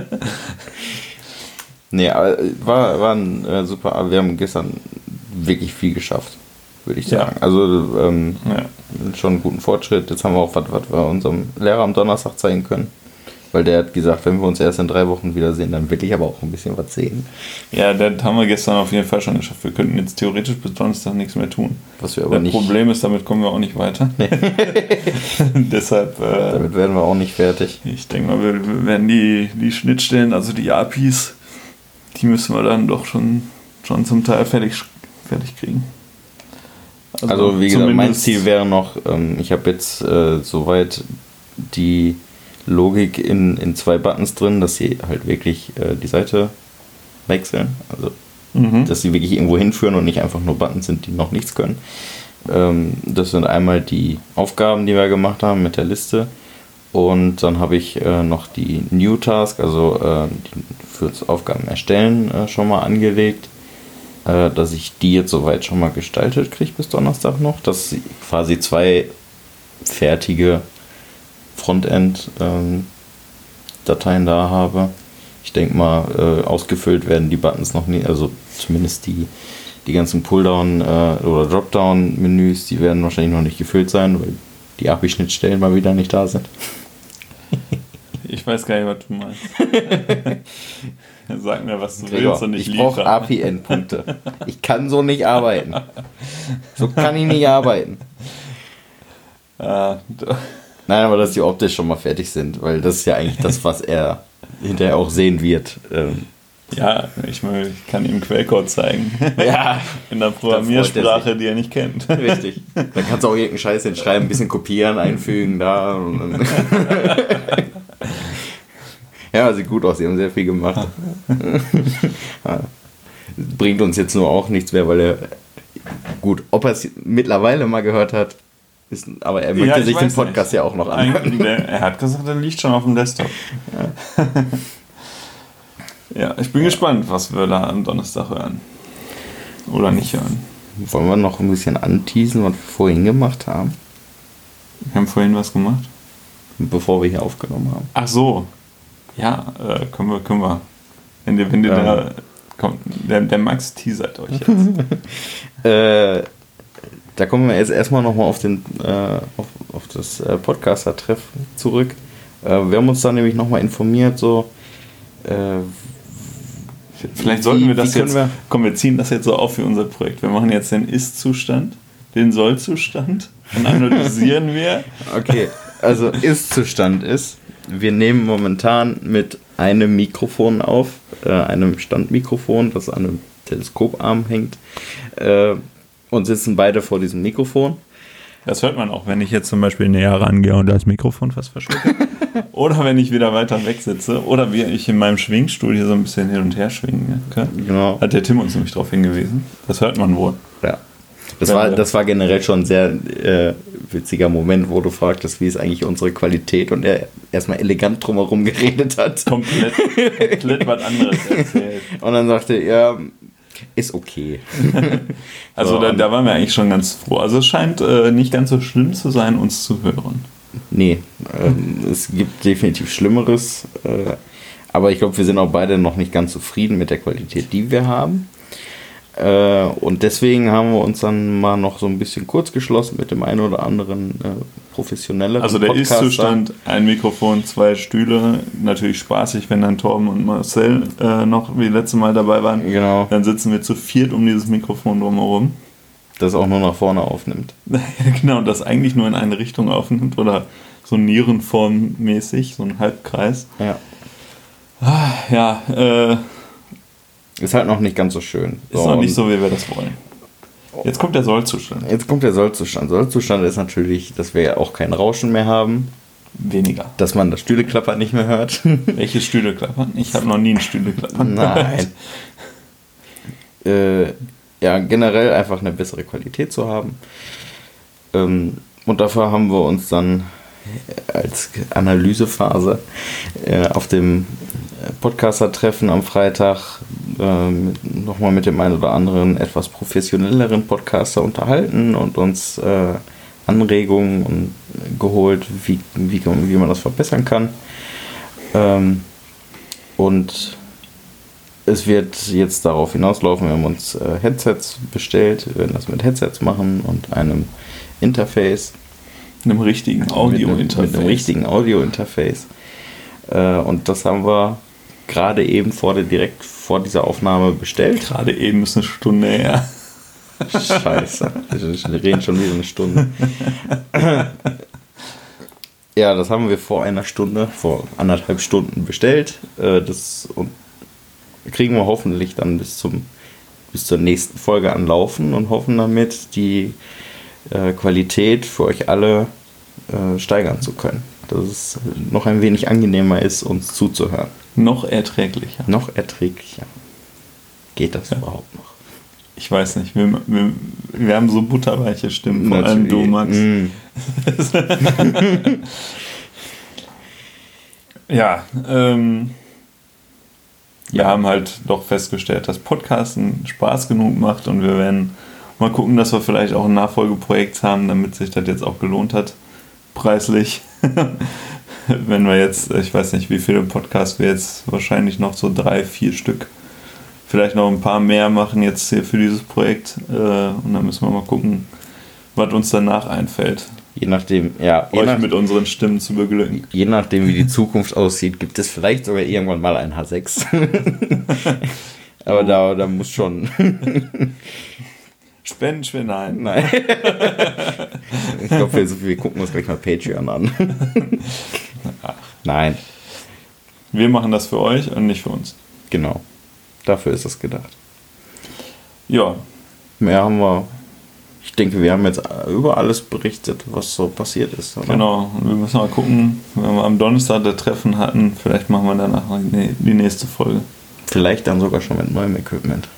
Speaker 1: Nee, aber war ein super, wir haben gestern wirklich viel geschafft, würde ich sagen. Also schon einen guten Fortschritt. Jetzt haben wir auch was wir unserem Lehrer am Donnerstag zeigen können. Weil der hat gesagt, wenn wir uns erst in 3 Wochen wiedersehen, dann will ich aber auch ein bisschen was sehen.
Speaker 2: Ja, das haben wir gestern auf jeden Fall schon geschafft. Wir könnten jetzt theoretisch bis Donnerstag nichts mehr tun.
Speaker 1: Was wir aber nicht.
Speaker 2: Das Problem ist, damit kommen wir auch nicht weiter. Nee. Deshalb.
Speaker 1: Damit werden wir auch nicht fertig.
Speaker 2: Ich denke mal, wir werden die Schnittstellen, also die APIs, die müssen wir dann doch schon zum Teil fertig kriegen.
Speaker 1: Also wie gesagt, mein Ziel wäre noch, ich habe jetzt soweit die Logik in 2 Buttons drin, dass sie halt wirklich die Seite wechseln. Also dass sie wirklich irgendwo hinführen und nicht einfach nur Buttons sind, die noch nichts können. Das sind einmal die Aufgaben, die wir gemacht haben mit der Liste. Und dann habe ich noch die New Task, also fürs Aufgaben erstellen, schon mal angelegt. Dass ich die jetzt soweit schon mal gestaltet kriege bis Donnerstag noch. Dass ich quasi 2 fertige Frontend-Dateien da habe. Ich denke mal, ausgefüllt werden die Buttons noch nie, also zumindest die ganzen Pulldown- oder Dropdown-Menüs, die werden wahrscheinlich noch nicht gefüllt sein, weil die API-Schnittstellen mal wieder nicht da sind.
Speaker 2: Ich weiß gar nicht, was du meinst. Sag mir, was du
Speaker 1: Gregor,
Speaker 2: willst und
Speaker 1: ich brauche API-Endpunkte. Ich kann so nicht arbeiten. So kann ich nicht arbeiten. Nein, aber dass die optisch schon mal fertig sind, weil das ist ja eigentlich das, was er hinterher auch sehen wird.
Speaker 2: Ja, ich kann ihm Quellcode zeigen.
Speaker 1: Ja.
Speaker 2: In der Programmiersprache, die er nicht kennt.
Speaker 1: Richtig. Dann kannst du auch irgendeinen Scheiß hinschreiben, ein bisschen kopieren, einfügen, da. Ja, sieht gut aus, sie haben sehr viel gemacht. Bringt uns jetzt nur auch nichts mehr, weil er, gut, ob er es mittlerweile mal gehört hat, ist, aber er möchte sich den Podcast ja auch noch anhören.
Speaker 2: Er hat gesagt, er liegt schon auf dem Desktop. Ja, ich bin gespannt, was wir da am Donnerstag hören. Oder nicht hören.
Speaker 1: Wollen wir noch ein bisschen anteasen, was wir vorhin gemacht haben?
Speaker 2: Wir haben vorhin was gemacht?
Speaker 1: Bevor wir hier aufgenommen haben.
Speaker 2: Ach so. Ja, können wir. Wenn dir kommt, der Max teasert euch jetzt.
Speaker 1: Da kommen wir jetzt erstmal nochmal auf das Podcaster-Treff zurück. Wir haben uns da nämlich nochmal informiert, so
Speaker 2: vielleicht sollten wir das jetzt, komm, wir ziehen das jetzt so auf für unser Projekt. Wir machen jetzt den Ist-Zustand, den Soll-Zustand und analysieren wir.
Speaker 1: Okay, also Ist-Zustand ist, wir nehmen momentan mit einem Mikrofon auf, einem Standmikrofon, das an einem Teleskoparm hängt, und sitzen beide vor diesem Mikrofon.
Speaker 2: Das hört man auch, wenn ich jetzt zum Beispiel näher rangehe und das Mikrofon fast verschlucke. Oder wenn ich wieder weiter weg sitze. Oder wie ich in meinem Schwingstuhl hier so ein bisschen hin und her schwingen kann. Genau. Hat der Tim uns nämlich darauf hingewiesen. Das hört man wohl.
Speaker 1: Ja. Das war generell schon ein sehr witziger Moment, wo du fragtest, wie ist eigentlich unsere Qualität, und er erstmal elegant drumherum geredet hat.
Speaker 2: Komplett was anderes erzählt.
Speaker 1: Und dann sagte er, ist okay.
Speaker 2: Also so, da waren wir eigentlich schon ganz froh. Also es scheint nicht ganz so schlimm zu sein, uns zu hören.
Speaker 1: Nee, es gibt definitiv Schlimmeres. Aber ich glaube, wir sind auch beide noch nicht ganz zufrieden mit der Qualität, die wir haben. Und deswegen haben wir uns dann mal noch so ein bisschen kurz geschlossen mit dem einen oder anderen professionelleren
Speaker 2: Also der Ist-Zustand, ein Mikrofon, 2 Stühle, natürlich spaßig, wenn dann Torben und Marcel noch wie letztes Mal dabei waren.
Speaker 1: Genau.
Speaker 2: Dann sitzen wir zu 4 um dieses Mikrofon drumherum.
Speaker 1: Das auch nur nach vorne aufnimmt.
Speaker 2: Genau, das eigentlich nur in eine Richtung aufnimmt oder so nierenformmäßig, so ein Halbkreis.
Speaker 1: Ja.
Speaker 2: Ja,
Speaker 1: ist halt noch nicht ganz so schön.
Speaker 2: Ist noch nicht so, wie wir das wollen. Jetzt kommt der Sollzustand. Sollzustand ist natürlich, dass wir ja auch kein Rauschen mehr haben. Weniger.
Speaker 1: Dass man das Stühleklappern nicht mehr hört.
Speaker 2: Welche Stühle klappern? Ich habe noch nie ein Stühleklappern gehört.
Speaker 1: Nein. Ja, generell einfach eine bessere Qualität zu haben. Und dafür haben wir uns dann als Analysephase auf dem Podcaster-Treffen am Freitag nochmal mit dem einen oder anderen etwas professionelleren Podcaster unterhalten und uns Anregungen geholt, wie man das verbessern kann. Und es wird jetzt darauf hinauslaufen, wir haben uns Headsets bestellt, wir werden das mit Headsets machen und einem Interface.
Speaker 2: Einem richtigen Audio-Interface.
Speaker 1: Mit einem richtigen Audio-Interface. Und das haben wir gerade eben direkt vor dieser Aufnahme bestellt.
Speaker 2: Gerade eben ist eine Stunde her.
Speaker 1: Scheiße, wir reden schon wieder eine Stunde. Ja, das haben wir vor 1,5 Stunden bestellt. Das kriegen wir hoffentlich dann bis zur nächsten Folge anlaufen und hoffen damit, die Qualität für euch alle steigern zu können. Dass es noch ein wenig angenehmer ist, uns zuzuhören.
Speaker 2: Noch erträglicher.
Speaker 1: Noch erträglicher. Geht das überhaupt noch?
Speaker 2: Ich weiß nicht, wir haben so butterweiche Stimmen, vor allem du, Max. Ja, wir haben halt doch festgestellt, dass Podcasten Spaß genug macht und wir werden mal gucken, dass wir vielleicht auch ein Nachfolgeprojekt haben, damit sich das jetzt auch gelohnt hat, preislich. Wenn wir jetzt, ich weiß nicht, wie viele Podcasts wir jetzt wahrscheinlich noch so 3-4 Stück, vielleicht noch ein paar mehr machen jetzt hier für dieses Projekt und dann müssen wir mal gucken, was uns danach einfällt.
Speaker 1: Je nachdem,
Speaker 2: euch mit unseren Stimmen zu beglücken.
Speaker 1: Je nachdem, wie die Zukunft aussieht, gibt es vielleicht sogar irgendwann mal ein H6. Aber da muss schon...
Speaker 2: Spenden, nein.
Speaker 1: Nein. Ich glaube, wir gucken uns gleich mal Patreon an. Nein.
Speaker 2: Wir machen das für euch und nicht für uns.
Speaker 1: Genau. Dafür ist das gedacht.
Speaker 2: Ja.
Speaker 1: Mehr haben wir... Ich denke, wir haben jetzt über alles berichtet, was so passiert ist. Oder?
Speaker 2: Genau. Wir müssen mal gucken, wenn wir am Donnerstag das Treffen hatten, vielleicht machen wir danach die nächste Folge.
Speaker 1: Vielleicht dann sogar schon mit neuem Equipment.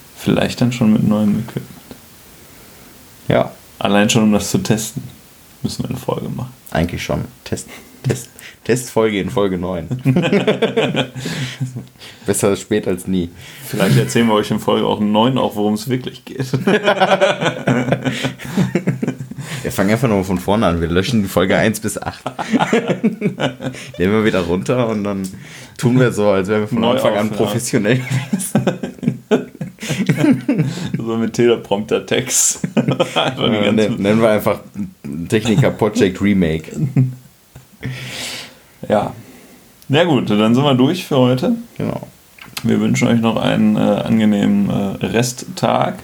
Speaker 1: Ja.
Speaker 2: Allein schon, um das zu testen, müssen wir eine Folge machen.
Speaker 1: Eigentlich schon. Testfolge in Folge 9. Besser spät als nie.
Speaker 2: Vielleicht erzählen wir euch in Folge auch 9 auch, worum es wirklich geht.
Speaker 1: Wir fangen einfach nur von vorne an. Wir löschen die Folge 1 bis 8. Nehmen wir wieder runter und dann tun wir so, als wären wir von Anfang an professionell gewesen.
Speaker 2: So mit Teleprompter-Text.
Speaker 1: Nennen wir einfach Techniker Project Remake.
Speaker 2: Ja. Na gut, dann sind wir durch für heute.
Speaker 1: Genau.
Speaker 2: Wir wünschen euch noch einen angenehmen Resttag.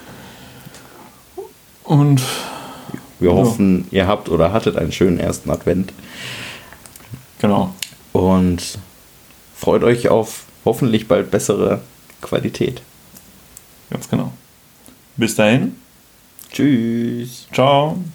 Speaker 2: Und
Speaker 1: wir hoffen, ihr habt oder hattet einen schönen ersten Advent.
Speaker 2: Genau.
Speaker 1: Und freut euch auf hoffentlich bald bessere Qualität.
Speaker 2: Ganz genau. Bis dahin.
Speaker 1: Tschüss.
Speaker 2: Ciao.